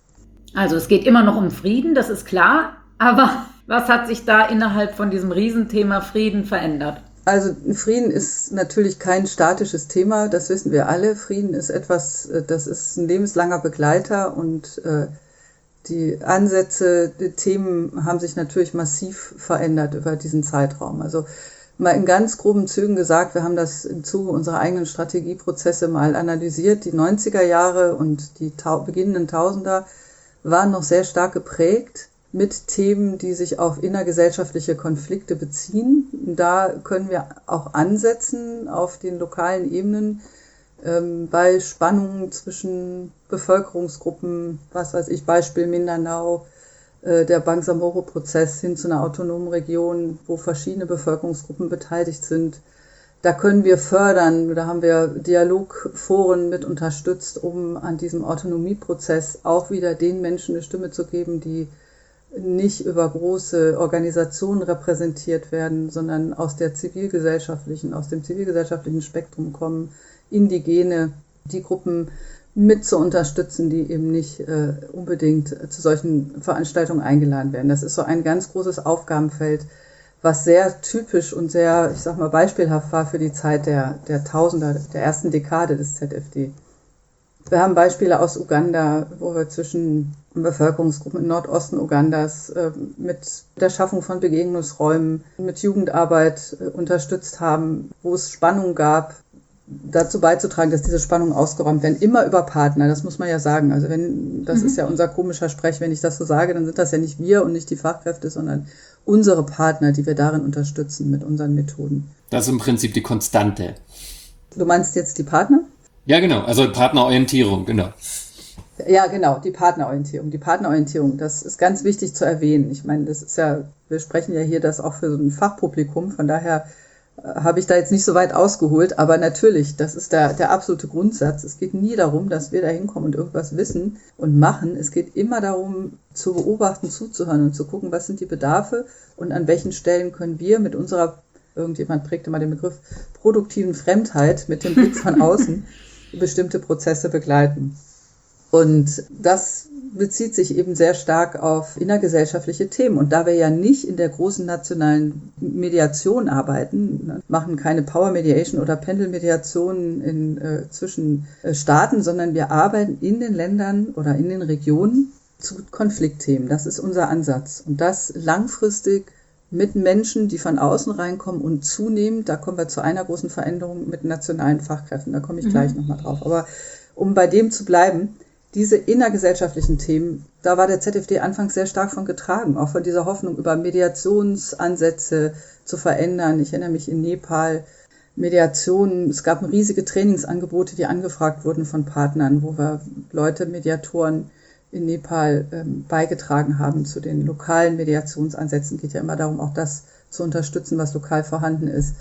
Also es geht immer noch um Frieden, das ist klar, aber was hat sich da innerhalb von diesem Riesenthema Frieden verändert? Also Frieden ist natürlich kein statisches Thema, das wissen wir alle. Frieden ist etwas, das ist ein lebenslanger Begleiter und äh, die Ansätze, die Themen haben sich natürlich massiv verändert über diesen Zeitraum. Also mal in ganz groben Zügen gesagt, wir haben das im Zuge unserer eigenen Strategieprozesse mal analysiert. Die neunziger Jahre und die tau- beginnenden Tausender waren noch sehr stark geprägt mit Themen, die sich auf innergesellschaftliche Konflikte beziehen. Da können wir auch ansetzen auf den lokalen Ebenen, ähm, bei Spannungen zwischen Bevölkerungsgruppen, was weiß ich, Beispiel Mindanao, äh, der Bangsamoro-Prozess hin zu einer autonomen Region, wo verschiedene Bevölkerungsgruppen beteiligt sind. Da können wir fördern, da haben wir Dialogforen mit unterstützt, um an diesem Autonomieprozess auch wieder den Menschen eine Stimme zu geben, die nicht über große Organisationen repräsentiert werden, sondern aus der zivilgesellschaftlichen, aus dem zivilgesellschaftlichen Spektrum kommen, Indigene, die Gruppen mit zu unterstützen, die eben nicht äh, unbedingt zu solchen Veranstaltungen eingeladen werden. Das ist so ein ganz großes Aufgabenfeld, was sehr typisch und sehr, ich sag mal, beispielhaft war für die Zeit der, der Tausender, der ersten Dekade des Z F D. Wir haben Beispiele aus Uganda, wo wir zwischen Bevölkerungsgruppen im Nordosten Ugandas äh, mit der Schaffung von Begegnungsräumen, mit Jugendarbeit äh, unterstützt haben, wo es Spannung gab, dazu beizutragen, dass diese Spannungen ausgeräumt werden, immer über Partner, das muss man ja sagen. Also wenn, das mhm. ist ja unser komischer Sprech, wenn ich das so sage, dann sind das ja nicht wir und nicht die Fachkräfte, sondern unsere Partner, die wir darin unterstützen mit unseren Methoden. Das ist im Prinzip die Konstante. Du meinst jetzt die Partner? Ja, genau, also Partnerorientierung, genau. Ja, genau, die Partnerorientierung. Die Partnerorientierung, das ist ganz wichtig zu erwähnen. Ich meine, das ist ja, wir sprechen ja hier das auch für so ein Fachpublikum, von daher habe ich da jetzt nicht so weit ausgeholt, aber natürlich, das ist der, der absolute Grundsatz. Es geht nie darum, dass wir da hinkommen und irgendwas wissen und machen. Es geht immer darum, zu beobachten, zuzuhören und zu gucken, was sind die Bedarfe und an welchen Stellen können wir mit unserer, irgendjemand prägte mal den Begriff, produktiven Fremdheit mit dem Blick von außen bestimmte Prozesse begleiten. Und das bezieht sich eben sehr stark auf innergesellschaftliche Themen. Und da wir ja nicht in der großen nationalen Mediation arbeiten, machen keine Power Mediation oder Pendelmediation in, äh, zwischen äh, Staaten, sondern wir arbeiten in den Ländern oder in den Regionen zu Konfliktthemen. Das ist unser Ansatz. Und das langfristig mit Menschen, die von außen reinkommen und zunehmend, da kommen wir zu einer großen Veränderung mit nationalen Fachkräften, da komme ich mhm. gleich nochmal drauf. Aber um bei dem zu bleiben, diese innergesellschaftlichen Themen, da war der Z F D anfangs sehr stark von getragen, auch von dieser Hoffnung, über Mediationsansätze zu verändern. Ich erinnere mich in Nepal, Mediationen, es gab riesige Trainingsangebote, die angefragt wurden von Partnern, wo wir Leute, Mediatoren in Nepal ähm, beigetragen haben zu den lokalen Mediationsansätzen. Geht ja immer darum, auch das zu unterstützen, was lokal vorhanden ist.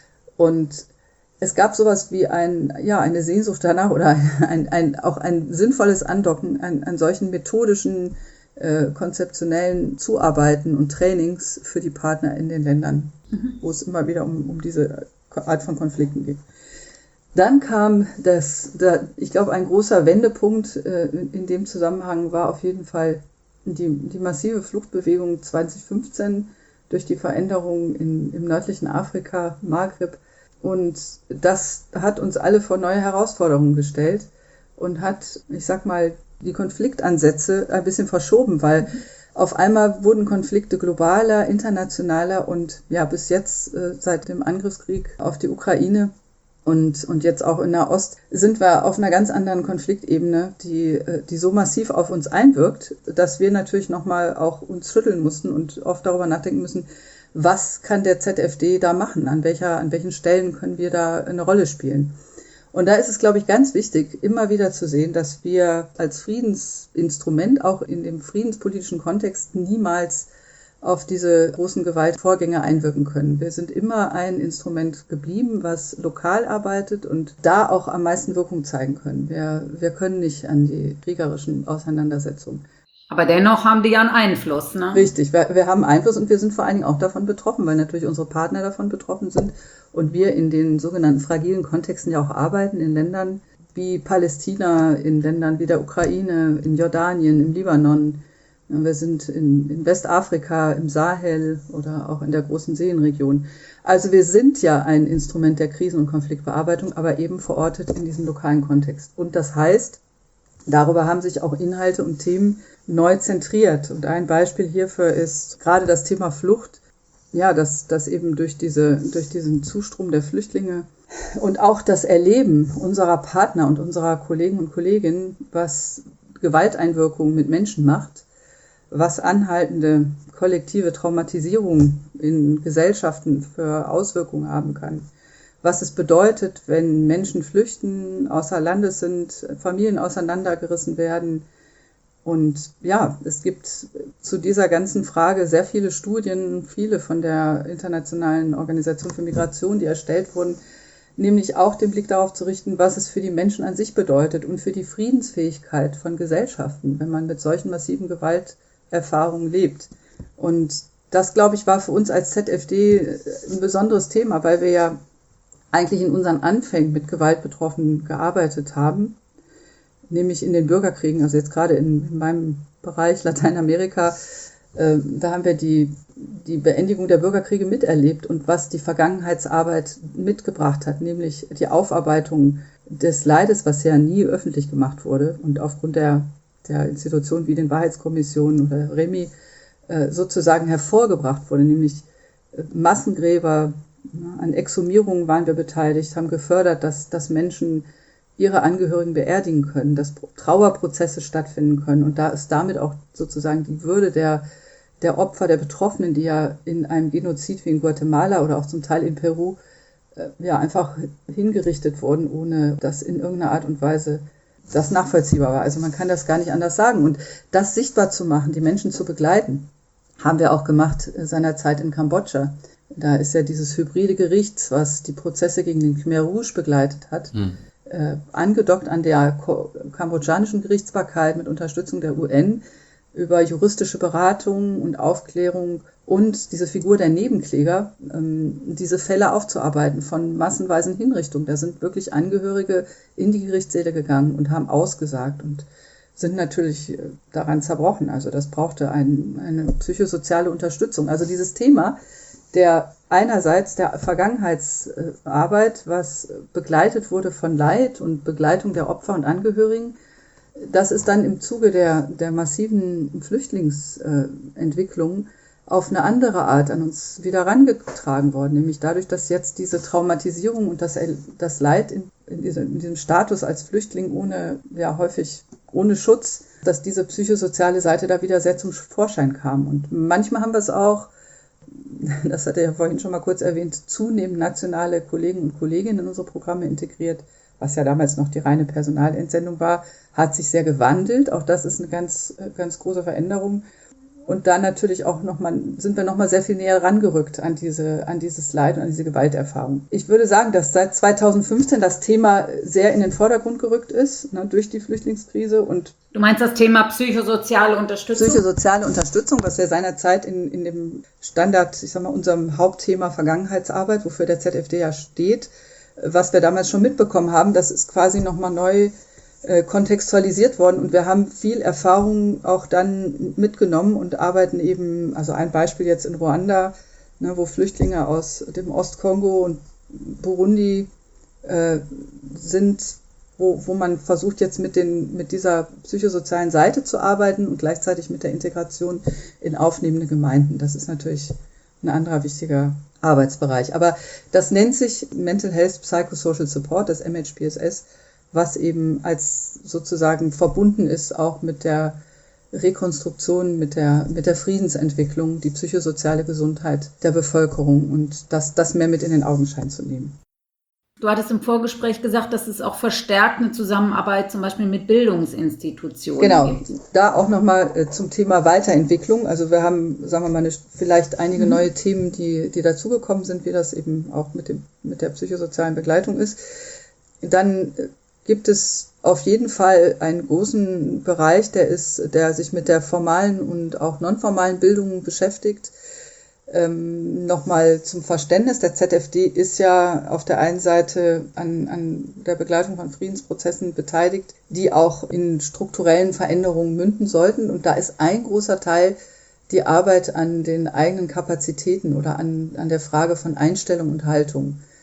Und es gab sowas wie ein, ja, eine Sehnsucht danach oder ein, ein, auch ein sinnvolles Andocken an, an solchen methodischen, äh, konzeptionellen Zuarbeiten und Trainings für die Partner in den Ländern, mhm. wo es immer wieder um, um diese Art von Konflikten geht. Dann kam das, da, ich glaube, ein großer Wendepunkt äh, in, in dem Zusammenhang war auf jeden Fall die, die massive Fluchtbewegung zwanzig fünfzehn durch die Veränderungen in, im nördlichen Afrika, Maghreb. Und das hat uns alle vor neue Herausforderungen gestellt und hat, ich sag mal, die Konfliktansätze ein bisschen verschoben, weil mhm. auf einmal wurden Konflikte globaler, internationaler und ja, bis jetzt äh, seit dem Angriffskrieg auf die Ukraine und, und jetzt auch in Nahost sind wir auf einer ganz anderen Konfliktebene, die, die so massiv auf uns einwirkt, dass wir natürlich nochmal auch uns schütteln mussten und oft darüber nachdenken müssen, was kann der Z F D da machen? An welcher, an welchen Stellen können wir da eine Rolle spielen? Und da ist es, glaube ich, ganz wichtig, immer wieder zu sehen, dass wir als Friedensinstrument auch in dem friedenspolitischen Kontext niemals auf diese großen Gewaltvorgänge einwirken können. Wir sind immer ein Instrument geblieben, was lokal arbeitet und da auch am meisten Wirkung zeigen können. Wir, wir können nicht an die kriegerischen Auseinandersetzungen. Aber dennoch haben die ja einen Einfluss, ne? Richtig, wir, wir haben Einfluss und wir sind vor allen Dingen auch davon betroffen, weil natürlich unsere Partner davon betroffen sind und wir in den sogenannten fragilen Kontexten ja auch arbeiten, in Ländern wie Palästina, in Ländern wie der Ukraine, in Jordanien, im Libanon. Wir sind in, in Westafrika, im Sahel oder auch in der großen Seenregion. Also wir sind ja ein Instrument der Krisen- und Konfliktbearbeitung, aber eben verortet in diesem lokalen Kontext. Und das heißt, darüber haben sich auch Inhalte und Themen neu zentriert. Und ein Beispiel hierfür ist gerade das Thema Flucht. Ja, dass, dass eben durch diese, durch diesen Zustrom der Flüchtlinge und auch das Erleben unserer Partner und unserer Kollegen und Kolleginnen, was Gewalteinwirkungen mit Menschen macht, was anhaltende kollektive Traumatisierung in Gesellschaften für Auswirkungen haben kann, was es bedeutet, wenn Menschen flüchten, außer Landes sind, Familien auseinandergerissen werden. Und ja, es gibt zu dieser ganzen Frage sehr viele Studien, viele von der Internationalen Organisation für Migration, die erstellt wurden, nämlich auch den Blick darauf zu richten, was es für die Menschen an sich bedeutet und für die Friedensfähigkeit von Gesellschaften, wenn man mit solchen massiven Gewalterfahrungen lebt. Und das, glaube ich, war für uns als Z F D ein besonderes Thema, weil wir ja eigentlich in unseren Anfängen mit Gewaltbetroffenen gearbeitet haben, nämlich in den Bürgerkriegen, also jetzt gerade in, in meinem Bereich Lateinamerika, äh, da haben wir die, die Beendigung der Bürgerkriege miterlebt und was die Vergangenheitsarbeit mitgebracht hat, nämlich die Aufarbeitung des Leides, was ja nie öffentlich gemacht wurde und aufgrund der, der Institutionen wie den Wahrheitskommissionen oder Remi äh, sozusagen hervorgebracht wurde, nämlich äh, Massengräber, ja, an Exhumierungen waren wir beteiligt, haben gefördert, dass, dass Menschen ihre Angehörigen beerdigen können, dass Trauerprozesse stattfinden können. Und da ist damit auch sozusagen die Würde der, der Opfer, der Betroffenen, die ja in einem Genozid wie in Guatemala oder auch zum Teil in Peru äh, ja einfach hingerichtet wurden, ohne dass in irgendeiner Art und Weise das nachvollziehbar war. Also man kann das gar nicht anders sagen. Und das sichtbar zu machen, die Menschen zu begleiten, haben wir auch gemacht seinerzeit in Kambodscha. Da ist ja dieses hybride Gericht, was die Prozesse gegen den Khmer Rouge begleitet hat, hm. Äh, angedockt an der ko- kambodschanischen Gerichtsbarkeit mit Unterstützung der U N über juristische Beratung und Aufklärung und diese Figur der Nebenkläger, ähm, diese Fälle aufzuarbeiten von massenweisen Hinrichtungen. Da sind wirklich Angehörige in die Gerichtssäle gegangen und haben ausgesagt und sind natürlich daran zerbrochen. Also das brauchte ein, eine psychosoziale Unterstützung. Also dieses Thema der einerseits der Vergangenheitsarbeit, was begleitet wurde von Leid und Begleitung der Opfer und Angehörigen, das ist dann im Zuge der, der massiven Flüchtlingsentwicklung auf eine andere Art an uns wieder herangetragen worden, nämlich dadurch, dass jetzt diese Traumatisierung und das, das Leid in, in, diesem, in diesem Status als Flüchtling ohne, ja häufig ohne Schutz, dass diese psychosoziale Seite da wieder sehr zum Vorschein kam. Und manchmal haben wir es auch, das hatte ich ja vorhin schon mal kurz erwähnt, zunehmend nationale Kollegen und Kolleginnen in unsere Programme integriert, was ja damals noch die reine Personalentsendung war, hat sich sehr gewandelt. Auch das ist eine ganz, ganz große Veränderung. Und da natürlich auch nochmal, sind wir nochmal sehr viel näher rangerückt an diese, an dieses Leid und an diese Gewalterfahrung. Ich würde sagen, dass seit zweitausendfünfzehn das Thema sehr in den Vordergrund gerückt ist, ne, durch die Flüchtlingskrise. Und du meinst das Thema psychosoziale Unterstützung? Psychosoziale Unterstützung, was wir seinerzeit in, in dem Standard, ich sag mal, unserem Hauptthema Vergangenheitsarbeit, wofür der Z F D ja steht, was wir damals schon mitbekommen haben, das ist quasi nochmal neu kontextualisiert worden und wir haben viel Erfahrung auch dann mitgenommen und arbeiten eben, also ein Beispiel jetzt in Ruanda, ne, wo Flüchtlinge aus dem Ostkongo und Burundi äh, sind, wo, wo man versucht jetzt mit, den, mit dieser psychosozialen Seite zu arbeiten und gleichzeitig mit der Integration in aufnehmende Gemeinden. Das ist natürlich ein anderer wichtiger Arbeitsbereich. Aber das nennt sich Mental Health Psychosocial Support, das M H P S S, was eben als sozusagen verbunden ist auch mit der Rekonstruktion, mit der, mit der Friedensentwicklung, die psychosoziale Gesundheit der Bevölkerung und das, das mehr mit in den Augenschein zu nehmen. Du hattest im Vorgespräch gesagt, dass es auch verstärkt eine Zusammenarbeit zum Beispiel mit Bildungsinstitutionen genau, gibt. Genau, da auch nochmal äh, zum Thema Weiterentwicklung. Also wir haben, sagen wir mal, eine, vielleicht einige mhm. neue Themen, die, die dazugekommen sind, wie das eben auch mit, dem, mit der psychosozialen Begleitung ist. Dann äh, gibt es auf jeden Fall einen großen Bereich, der ist, der sich mit der formalen und auch nonformalen Bildung beschäftigt. Ähm, nochmal zum Verständnis, der Z F D ist ja auf der einen Seite an, an der Begleitung von Friedensprozessen beteiligt, die auch in strukturellen Veränderungen münden sollten. Und da ist ein großer Teil die Arbeit an den eigenen Kapazitäten oder an, an der Frage von Einstellung und Haltung.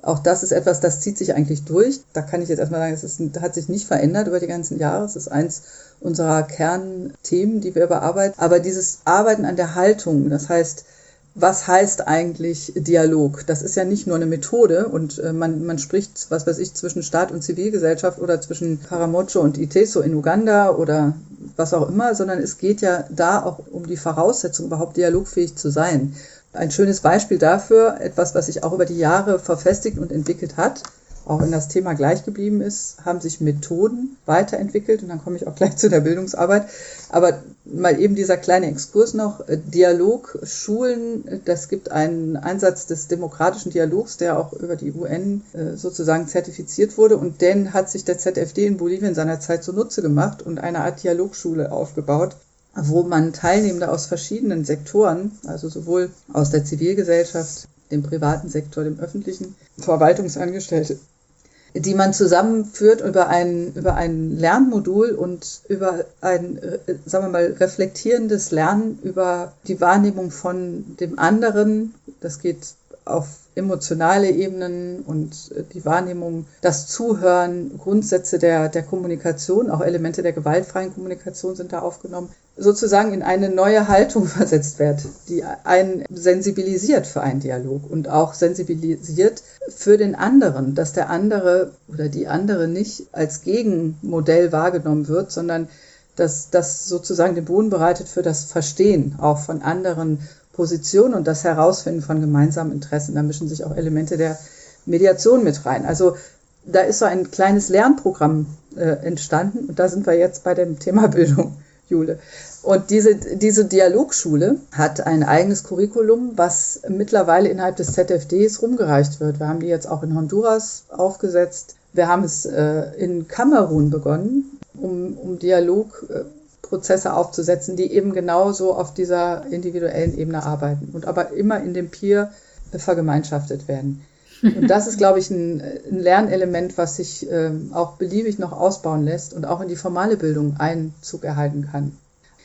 Auch das ist etwas, das zieht sich eigentlich durch. Da kann ich jetzt erstmal sagen, es ist, hat sich nicht verändert über die ganzen Jahre. Es ist eins unserer Kernthemen, die wir bearbeiten. Aber dieses Arbeiten an der Haltung, das heißt, was heißt eigentlich Dialog? Das ist ja nicht nur eine Methode und äh, man, man spricht, was weiß ich, zwischen Staat und Zivilgesellschaft oder zwischen Karamojo und Iteso in Uganda oder was auch immer, sondern es geht ja da auch um die Voraussetzung, überhaupt dialogfähig zu sein. Ein schönes Beispiel dafür, etwas, was sich auch über die Jahre verfestigt und entwickelt hat, auch wenn das Thema gleich geblieben ist, haben sich Methoden weiterentwickelt und dann komme ich auch gleich zu der Bildungsarbeit. Aber mal eben dieser kleine Exkurs noch, Dialog, Schulen, das gibt einen Einsatz des demokratischen Dialogs, der auch über die U N sozusagen zertifiziert wurde und den hat sich der Z F D in Bolivien seinerzeit zunutze gemacht und eine Art Dialogschule aufgebaut, wo man Teilnehmende aus verschiedenen Sektoren, also sowohl aus der Zivilgesellschaft, dem privaten Sektor, dem öffentlichen, Verwaltungsangestellte, die man zusammenführt über ein, über ein Lernmodul und über ein, sagen wir mal, reflektierendes Lernen über die Wahrnehmung von dem anderen. Das geht auf emotionale Ebenen und die Wahrnehmung, das Zuhören, Grundsätze der, der Kommunikation, auch Elemente der gewaltfreien Kommunikation sind da aufgenommen, sozusagen in eine neue Haltung versetzt wird, die einen sensibilisiert für einen Dialog und auch sensibilisiert für den anderen, dass der andere oder die andere nicht als Gegenmodell wahrgenommen wird, sondern dass das sozusagen den Boden bereitet für das Verstehen auch von anderen Positionen und das Herausfinden von gemeinsamen Interessen. Da mischen sich auch Elemente der Mediation mit rein. Also da ist so ein kleines Lernprogramm äh, entstanden und da sind wir jetzt bei dem Thema Bildung, Jule. Und diese, diese Dialogschule hat ein eigenes Curriculum, was mittlerweile innerhalb des Z F Ds rumgereicht wird. Wir haben die jetzt auch in Honduras aufgesetzt. Wir haben es äh, in Kamerun begonnen, um, um Dialogprozesse äh, aufzusetzen, die eben genauso auf dieser individuellen Ebene arbeiten und aber immer in dem Peer äh, vergemeinschaftet werden. Und das ist, glaube ich, ein, ein Lernelement, was sich äh, auch beliebig noch ausbauen lässt und auch in die formale Bildung Einzug erhalten kann.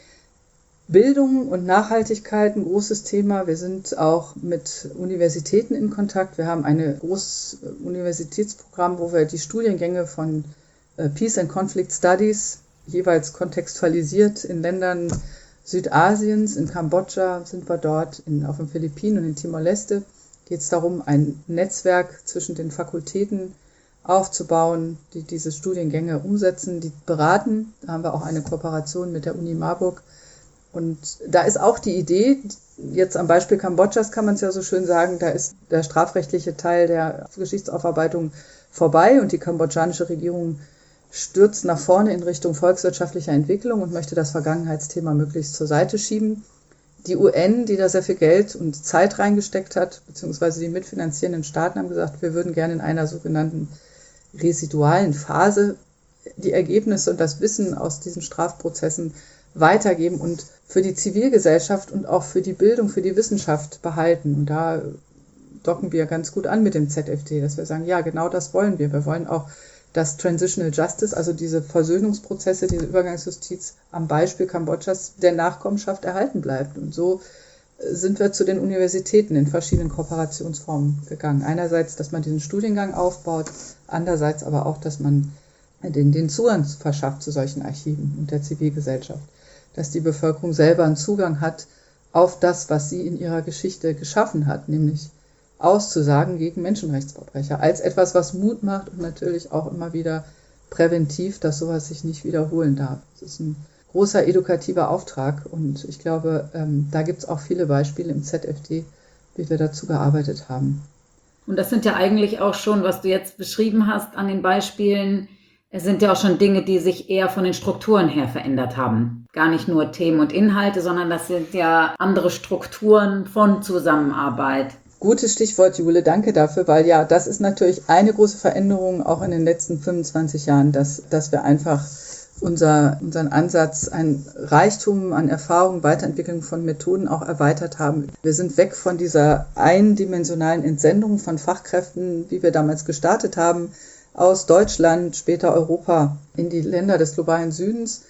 Bildung und Nachhaltigkeit, ein großes Thema. Wir sind auch mit Universitäten in Kontakt. Wir haben ein großes Universitätsprogramm, wo wir die Studiengänge von äh, Peace and Conflict Studies jeweils kontextualisiert in Ländern Südasiens, in Kambodscha sind wir dort, in, auf den Philippinen und in Timor-Leste. Geht es darum, ein Netzwerk zwischen den Fakultäten aufzubauen, die diese Studiengänge umsetzen, die beraten. Da haben wir auch eine Kooperation mit der Uni Marburg. Und da ist auch die Idee, jetzt am Beispiel Kambodschas kann man es ja so schön sagen, da ist der strafrechtliche Teil der Geschichtsaufarbeitung vorbei und die kambodschanische Regierung stürzt nach vorne in Richtung volkswirtschaftlicher Entwicklung und möchte das Vergangenheitsthema möglichst zur Seite schieben. Die U N, die da sehr viel Geld und Zeit reingesteckt hat, beziehungsweise die mitfinanzierenden Staaten haben gesagt, wir würden gerne in einer sogenannten residualen Phase die Ergebnisse und das Wissen aus diesen Strafprozessen weitergeben und für die Zivilgesellschaft und auch für die Bildung, für die Wissenschaft behalten. Und da docken wir ganz gut an mit dem Z F D, dass wir sagen, ja, genau das wollen wir. Wir wollen auch, dass Transitional Justice, also diese Versöhnungsprozesse, diese Übergangsjustiz am Beispiel Kambodschas der Nachkommenschaft erhalten bleibt. Und so sind wir zu den Universitäten in verschiedenen Kooperationsformen gegangen. Einerseits, dass man diesen Studiengang aufbaut, andererseits aber auch, dass man den, den Zugang verschafft zu solchen Archiven und der Zivilgesellschaft. Dass die Bevölkerung selber einen Zugang hat auf das, was sie in ihrer Geschichte geschaffen hat, nämlich auszusagen gegen Menschenrechtsverbrecher, als etwas, was Mut macht und natürlich auch immer wieder präventiv, dass sowas sich nicht wiederholen darf. Das ist ein großer edukativer Auftrag und ich glaube, ähm, da gibt es auch viele Beispiele im Z F D, wie wir dazu gearbeitet haben. Und das sind ja eigentlich auch schon, was du jetzt beschrieben hast an den Beispielen, es sind ja auch schon Dinge, die sich eher von den Strukturen her verändert haben. Gar nicht nur Themen und Inhalte, sondern das sind ja andere Strukturen von Zusammenarbeit. Gutes Stichwort, Jule, danke dafür, weil ja, das ist natürlich eine große Veränderung auch in den letzten fünfundzwanzig Jahren, dass, dass wir einfach unser, unseren Ansatz, ein Reichtum an Erfahrung, Weiterentwicklung von Methoden auch erweitert haben. Wir sind weg von dieser eindimensionalen Entsendung von Fachkräften, wie wir damals gestartet haben, aus Deutschland, später Europa, in die Länder des globalen Südens,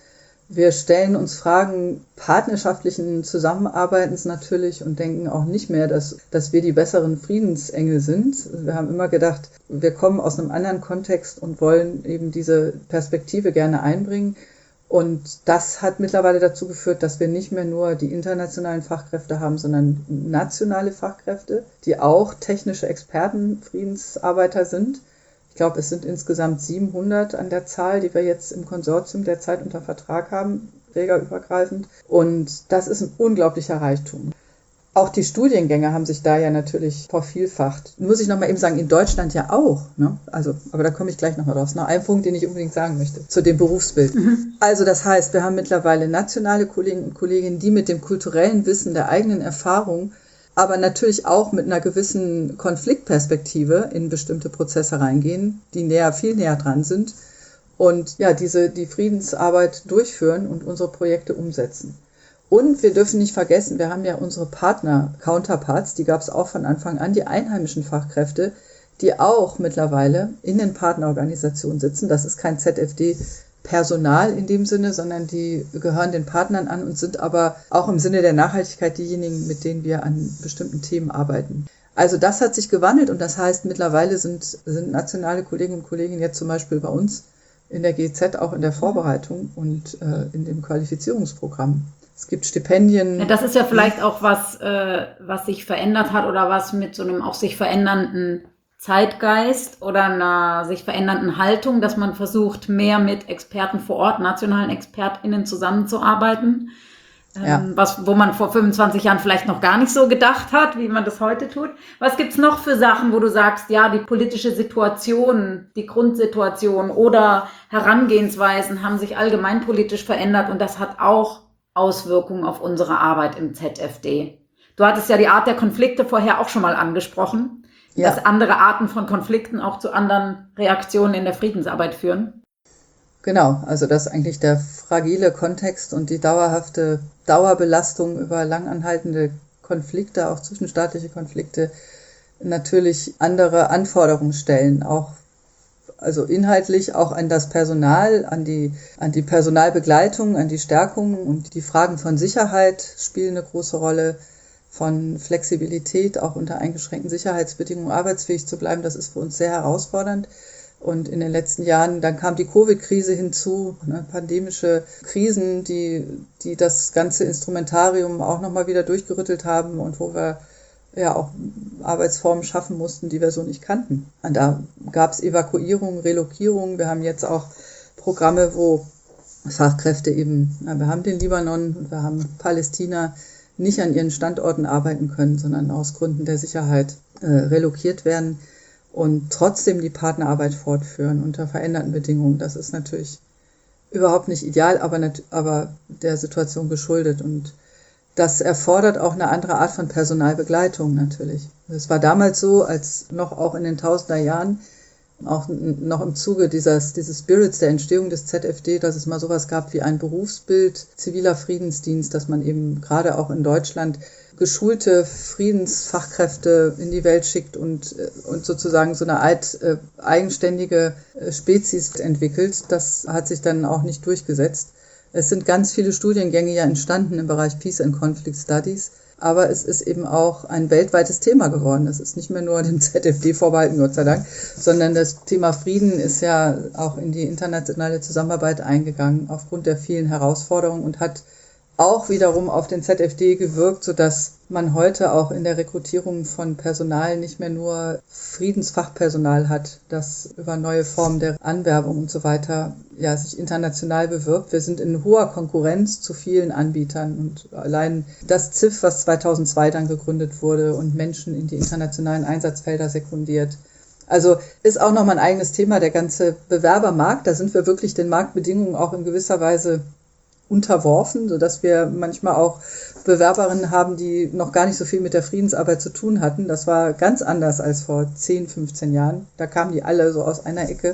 Wir stellen uns Fragen partnerschaftlichen Zusammenarbeitens natürlich und denken auch nicht mehr, dass, dass wir die besseren Friedensengel sind. Wir haben immer gedacht, wir kommen aus einem anderen Kontext und wollen eben diese Perspektive gerne einbringen. Und das hat mittlerweile dazu geführt, dass wir nicht mehr nur die internationalen Fachkräfte haben, sondern nationale Fachkräfte, die auch technische Experten, Friedensarbeiter sind. Ich glaube, es sind insgesamt siebenhundert an der Zahl, die wir jetzt im Konsortium derzeit unter Vertrag haben, trägerübergreifend. Und das ist ein unglaublicher Reichtum. Auch die Studiengänge haben sich da ja natürlich vervielfacht. Muss ich nochmal eben sagen, in Deutschland ja auch. Ne? Also, aber da komme ich gleich nochmal drauf. Das ist noch ein Punkt, den ich unbedingt sagen möchte, zu dem Berufsbild. Mhm. Also das heißt, wir haben mittlerweile nationale Kollegen und Kolleginnen, die mit dem kulturellen Wissen der eigenen Erfahrung, aber natürlich auch mit einer gewissen Konfliktperspektive in bestimmte Prozesse reingehen, die näher, viel näher dran sind und ja, diese, die Friedensarbeit durchführen und unsere Projekte umsetzen. Und wir dürfen nicht vergessen, wir haben ja unsere Partner, Counterparts, die gab es auch von Anfang an, die einheimischen Fachkräfte, die auch mittlerweile in den Partnerorganisationen sitzen. Das ist kein Z F D-Personal in dem Sinne, sondern die gehören den Partnern an und sind aber auch im Sinne der Nachhaltigkeit diejenigen, mit denen wir an bestimmten Themen arbeiten. Also das hat sich gewandelt und das heißt, mittlerweile sind, sind nationale Kolleginnen und Kollegen jetzt zum Beispiel bei uns in der G Z auch in der Vorbereitung und äh, in dem Qualifizierungsprogramm. Es gibt Stipendien. Ja, das ist ja vielleicht auch was, äh, was sich verändert hat oder was mit so einem auch sich verändernden Zeitgeist oder einer sich verändernden Haltung, dass man versucht, mehr mit Experten vor Ort, nationalen ExpertInnen zusammenzuarbeiten. Ähm, ja. was, wo man vor fünfundzwanzig Jahren vielleicht noch gar nicht so gedacht hat, wie man das heute tut. Was gibt's noch für Sachen, wo du sagst, ja, die politische Situation, die Grundsituation oder Herangehensweisen haben sich allgemeinpolitisch verändert und das hat auch Auswirkungen auf unsere Arbeit im Z F D. Du hattest ja die Art der Konflikte vorher auch schon mal angesprochen, ja. Dass andere Arten von Konflikten auch zu anderen Reaktionen in der Friedensarbeit führen. Genau, also dass eigentlich der fragile Kontext und die dauerhafte Dauerbelastung über langanhaltende Konflikte, auch zwischenstaatliche Konflikte, natürlich andere Anforderungen stellen, auch also inhaltlich auch an das Personal, an die, an die Personalbegleitung, an die Stärkung und die Fragen von Sicherheit spielen eine große Rolle, von Flexibilität, auch unter eingeschränkten Sicherheitsbedingungen arbeitsfähig zu bleiben. Das ist für uns sehr herausfordernd. Und in den letzten Jahren, dann kam die Covid-Krise hinzu, ne, pandemische Krisen, die, die das ganze Instrumentarium auch nochmal wieder durchgerüttelt haben und wo wir ja auch Arbeitsformen schaffen mussten, die wir so nicht kannten. Und da gab es Evakuierungen, Relokierungen. Wir haben jetzt auch Programme, wo Fachkräfte eben, na, wir haben den Libanon und wir haben Palästina, nicht an ihren Standorten arbeiten können, sondern aus Gründen der Sicherheit äh, relokiert werden und trotzdem die Partnerarbeit fortführen unter veränderten Bedingungen. Das ist natürlich überhaupt nicht ideal, aber, nat- aber der Situation geschuldet. Und das erfordert auch eine andere Art von Personalbegleitung natürlich. Es war damals so, als noch auch in den tausender Jahren, auch noch im Zuge dieses, dieses Spirits der Entstehung des Z F D, dass es mal sowas gab wie ein Berufsbild ziviler Friedensdienst, dass man eben gerade auch in Deutschland geschulte Friedensfachkräfte in die Welt schickt und, und sozusagen so eine Art äh, eigenständige Spezies entwickelt. Das hat sich dann auch nicht durchgesetzt. Es sind ganz viele Studiengänge ja entstanden im Bereich Peace and Conflict Studies. Aber es ist eben auch ein weltweites Thema geworden. Es ist nicht mehr nur dem Z F D vorbehalten, Gott sei Dank, sondern das Thema Frieden ist ja auch in die internationale Zusammenarbeit eingegangen aufgrund der vielen Herausforderungen und hat auch wiederum auf den Z F D gewirkt, sodass man heute auch in der Rekrutierung von Personal nicht mehr nur Friedensfachpersonal hat, das über neue Formen der Anwerbung und so weiter ja, sich international bewirbt. Wir sind in hoher Konkurrenz zu vielen Anbietern und allein das Z I F, was zweitausendzwei dann gegründet wurde und Menschen in die internationalen Einsatzfelder sekundiert. Also ist auch nochmal ein eigenes Thema, der ganze Bewerbermarkt. Da sind wir wirklich den Marktbedingungen auch in gewisser Weise unterworfen, sodass wir manchmal auch Bewerberinnen haben, die noch gar nicht so viel mit der Friedensarbeit zu tun hatten. Das war ganz anders als vor zehn, fünfzehn Jahren. Da kamen die alle so aus einer Ecke.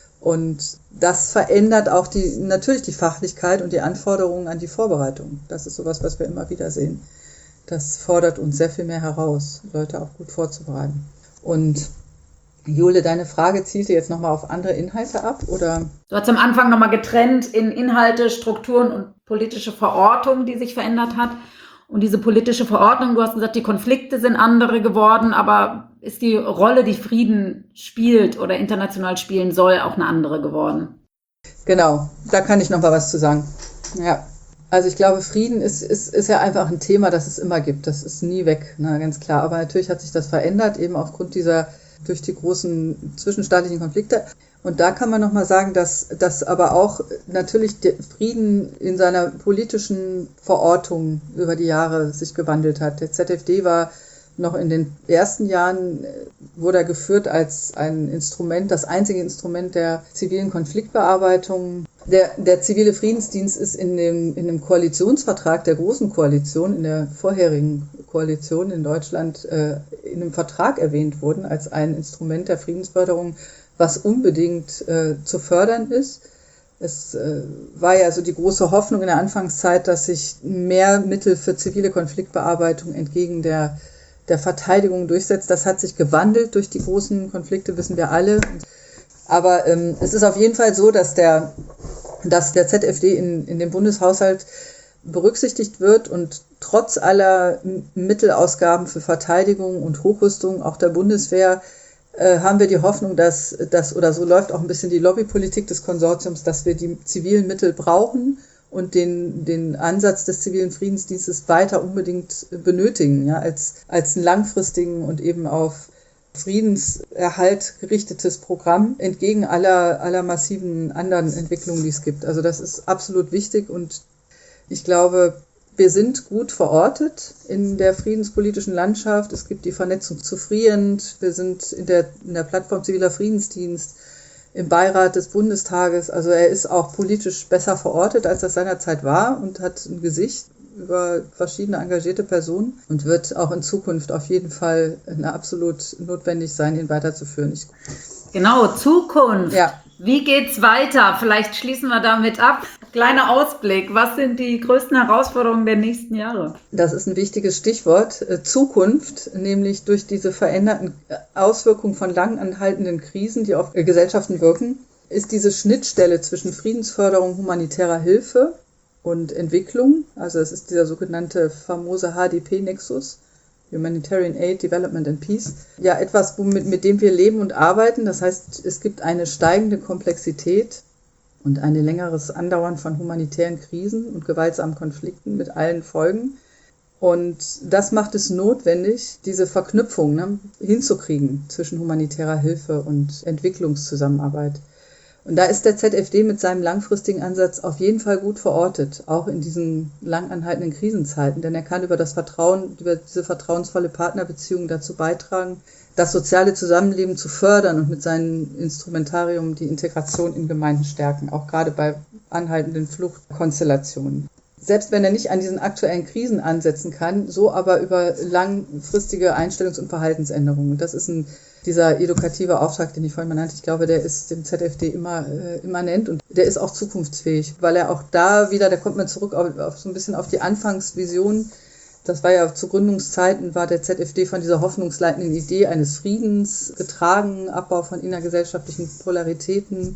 Und das verändert auch die, natürlich die Fachlichkeit und die Anforderungen an die Vorbereitung. Das ist sowas, was wir immer wieder sehen. Das fordert uns sehr viel mehr heraus, Leute auch gut vorzubereiten. Und Jule, deine Frage zielte jetzt nochmal auf andere Inhalte ab, oder? Du hast am Anfang nochmal getrennt in Inhalte, Strukturen und politische Verortung, die sich verändert hat. Und diese politische Verordnung, du hast gesagt, die Konflikte sind andere geworden, aber ist die Rolle, die Frieden spielt oder international spielen soll, auch eine andere geworden? Genau, da kann ich noch mal was zu sagen. Ja, also ich glaube, Frieden ist, ist, ist ja einfach ein Thema, das es immer gibt. Das ist nie weg, na, ganz klar. Aber natürlich hat sich das verändert, eben aufgrund dieser, durch die großen zwischenstaatlichen Konflikte. Und da kann man nochmal sagen, dass, dass aber auch natürlich der Frieden in seiner politischen Verortung über die Jahre sich gewandelt hat. Der Z F D war noch in den ersten Jahren, wurde er geführt als ein Instrument, das einzige Instrument der zivilen Konfliktbearbeitung. Der, der zivile Friedensdienst ist in dem, in dem Koalitionsvertrag der Großen Koalition, in der vorherigen Koalition in Deutschland, äh, in einem Vertrag erwähnt worden als ein Instrument der Friedensförderung, was unbedingt äh, zu fördern ist. Es äh, war ja so die große Hoffnung in der Anfangszeit, dass sich mehr Mittel für zivile Konfliktbearbeitung entgegen der, der Verteidigung durchsetzt. Das hat sich gewandelt durch die großen Konflikte, wissen wir alle. Aber ähm, es ist auf jeden Fall so, dass der, dass der Z F D in, in dem Bundeshaushalt berücksichtigt wird und trotz aller Mittelausgaben für Verteidigung und Hochrüstung, auch der Bundeswehr, äh, haben wir die Hoffnung, dass das, oder so läuft auch ein bisschen die Lobbypolitik des Konsortiums, dass wir die zivilen Mittel brauchen und den, den Ansatz des zivilen Friedensdienstes weiter unbedingt benötigen, ja, als, als einen langfristigen und eben auf Friedenserhalt gerichtetes Programm entgegen aller, aller massiven anderen Entwicklungen, die es gibt. Also das ist absolut wichtig und ich glaube, wir sind gut verortet in der friedenspolitischen Landschaft. Es gibt die Vernetzung zu Frient. Wir sind in der, in der Plattform Ziviler Friedensdienst, im Beirat des Bundestages. Also er ist auch politisch besser verortet, als das seinerzeit war und hat ein Gesicht über verschiedene engagierte Personen und wird auch in Zukunft auf jeden Fall absolut notwendig sein, ihn weiterzuführen. Ich Genau, Zukunft. Ja. Wie geht's weiter? Vielleicht schließen wir damit ab. Kleiner Ausblick. Was sind die größten Herausforderungen der nächsten Jahre? Das ist ein wichtiges Stichwort. Zukunft, nämlich durch diese veränderten Auswirkungen von lang anhaltenden Krisen, die auf Gesellschaften wirken, ist diese Schnittstelle zwischen Friedensförderung, humanitärer Hilfe und Entwicklung. Also es ist dieser sogenannte famose H D P-Nexus. Humanitarian Aid, Development and Peace, ja etwas, mit, mit dem wir leben und arbeiten. Das heißt, es gibt eine steigende Komplexität und ein längeres Andauern von humanitären Krisen und gewaltsamen Konflikten mit allen Folgen. Und das macht es notwendig, diese Verknüpfung ne, hinzukriegen zwischen humanitärer Hilfe und Entwicklungszusammenarbeit. Und da ist der Z F D mit seinem langfristigen Ansatz auf jeden Fall gut verortet, auch in diesen lang anhaltenden Krisenzeiten, denn er kann über das Vertrauen, über diese vertrauensvolle Partnerbeziehung dazu beitragen, das soziale Zusammenleben zu fördern und mit seinem Instrumentarium die Integration in Gemeinden stärken, auch gerade bei anhaltenden Fluchtkonstellationen. Selbst wenn er nicht an diesen aktuellen Krisen ansetzen kann, so aber über langfristige Einstellungs- und Verhaltensänderungen. Und das ist ein dieser edukative Auftrag, den ich vorhin mal nannte, ich glaube, der ist dem Z F D immer äh, immanent und der ist auch zukunftsfähig, weil er auch da wieder, da kommt man zurück auf, auf so ein bisschen auf die Anfangsvision. Das war ja zu Gründungszeiten, war der Z F D von dieser hoffnungsleitenden Idee eines Friedens getragen, Abbau von innergesellschaftlichen Polaritäten,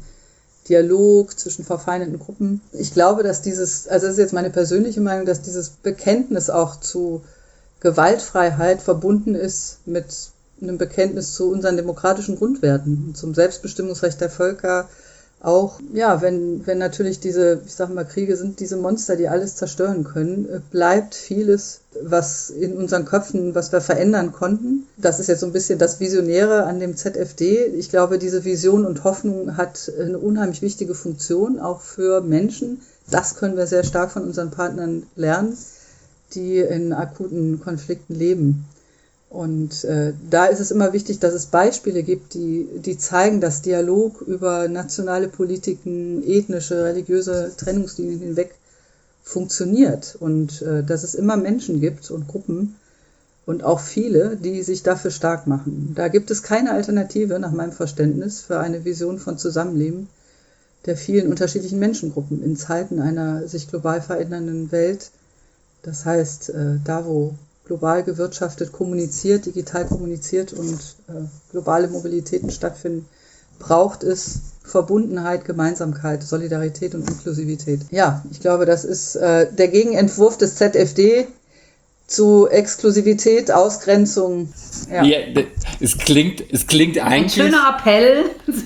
Dialog zwischen verfeindeten Gruppen. Ich glaube, dass dieses, also das ist jetzt meine persönliche Meinung, dass dieses Bekenntnis auch zu Gewaltfreiheit verbunden ist mit einem Bekenntnis zu unseren demokratischen Grundwerten, zum Selbstbestimmungsrecht der Völker, auch, ja, wenn, wenn natürlich diese, ich sag mal, Kriege sind diese Monster, die alles zerstören können, bleibt vieles, was in unseren Köpfen, was wir verändern konnten. Das ist jetzt so ein bisschen das Visionäre an dem Z F D. Ich glaube, diese Vision und Hoffnung hat eine unheimlich wichtige Funktion, auch für Menschen. Das können wir sehr stark von unseren Partnern lernen, die in akuten Konflikten leben. Und äh, da ist es immer wichtig, dass es Beispiele gibt, die, die zeigen, dass Dialog über nationale Politiken, ethnische, religiöse Trennungslinien hinweg funktioniert und äh, dass es immer Menschen gibt und Gruppen und auch viele, die sich dafür stark machen. Da gibt es keine Alternative, nach meinem Verständnis, für eine Vision von Zusammenleben der vielen unterschiedlichen Menschengruppen in Zeiten einer sich global verändernden Welt. Das heißt, äh, da wo global gewirtschaftet, kommuniziert, digital kommuniziert und äh, globale Mobilitäten stattfinden, braucht es Verbundenheit, Gemeinsamkeit, Solidarität und Inklusivität. Ja, ich glaube, das ist äh, der Gegenentwurf des Z F D zu Exklusivität, Ausgrenzung. Ja. Ja, es klingt, es klingt eigentlich. Ein schöner Appell.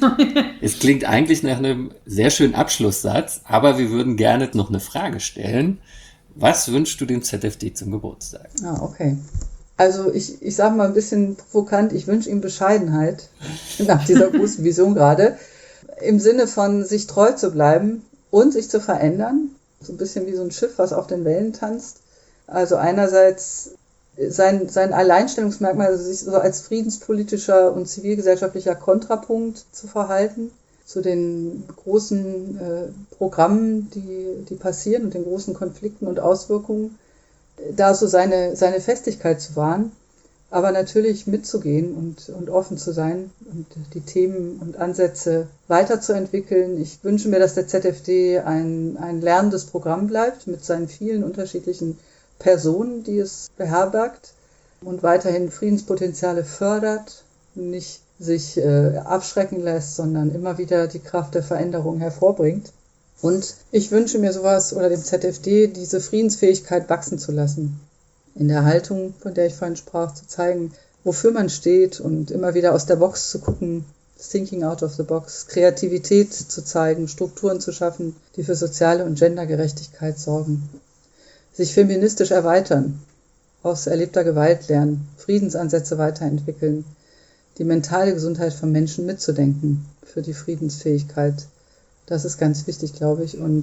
Es klingt eigentlich nach einem sehr schönen Abschlusssatz, aber wir würden gerne noch eine Frage stellen. Was wünschst du dem Z F D zum Geburtstag? Ah, okay. Also ich, ich sage mal ein bisschen provokant, ich wünsche ihm Bescheidenheit nach dieser großen Vision gerade, im Sinne von sich treu zu bleiben und sich zu verändern, so ein bisschen wie so ein Schiff, was auf den Wellen tanzt. Also einerseits sein, sein Alleinstellungsmerkmal, also sich so als friedenspolitischer und zivilgesellschaftlicher Kontrapunkt zu verhalten zu den großen äh, Programmen, die, die passieren und den großen Konflikten und Auswirkungen, da so seine, seine Festigkeit zu wahren, aber natürlich mitzugehen und, und offen zu sein und die Themen und Ansätze weiterzuentwickeln. Ich wünsche mir, dass der Z F D ein, ein lernendes Programm bleibt mit seinen vielen unterschiedlichen Personen, die es beherbergt und weiterhin Friedenspotenziale fördert, nicht sich äh, abschrecken lässt, sondern immer wieder die Kraft der Veränderung hervorbringt. Und ich wünsche mir sowas oder dem Z F D diese Friedensfähigkeit wachsen zu lassen. In der Haltung, von der ich vorhin sprach, zu zeigen, wofür man steht und immer wieder aus der Box zu gucken, thinking out of the box, Kreativität zu zeigen, Strukturen zu schaffen, die für soziale und Gendergerechtigkeit sorgen. Sich feministisch erweitern, aus erlebter Gewalt lernen, Friedensansätze weiterentwickeln, die mentale Gesundheit von Menschen mitzudenken für die Friedensfähigkeit. Das ist ganz wichtig, glaube ich. Und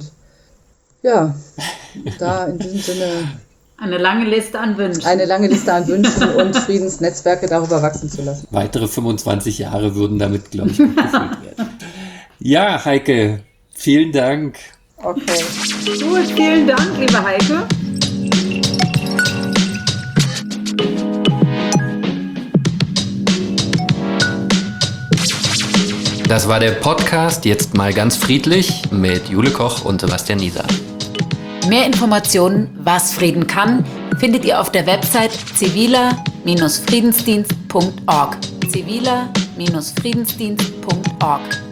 ja, da in diesem Sinne eine lange Liste an Wünschen. Eine lange Liste an Wünschen und Friedensnetzwerke darüber wachsen zu lassen. Weitere fünfundzwanzig Jahre würden damit, glaube ich, gut gefüllt werden. Ja, Heike, vielen Dank. Okay. Gut, vielen Dank, liebe Heike. Das war der Podcast Jetzt mal ganz friedlich mit Jule Koch und Sebastian Nieser. Mehr Informationen, was Frieden kann, findet ihr auf der Website ziviler Friedensdienst punkt org. ziviler Friedensdienst punkt org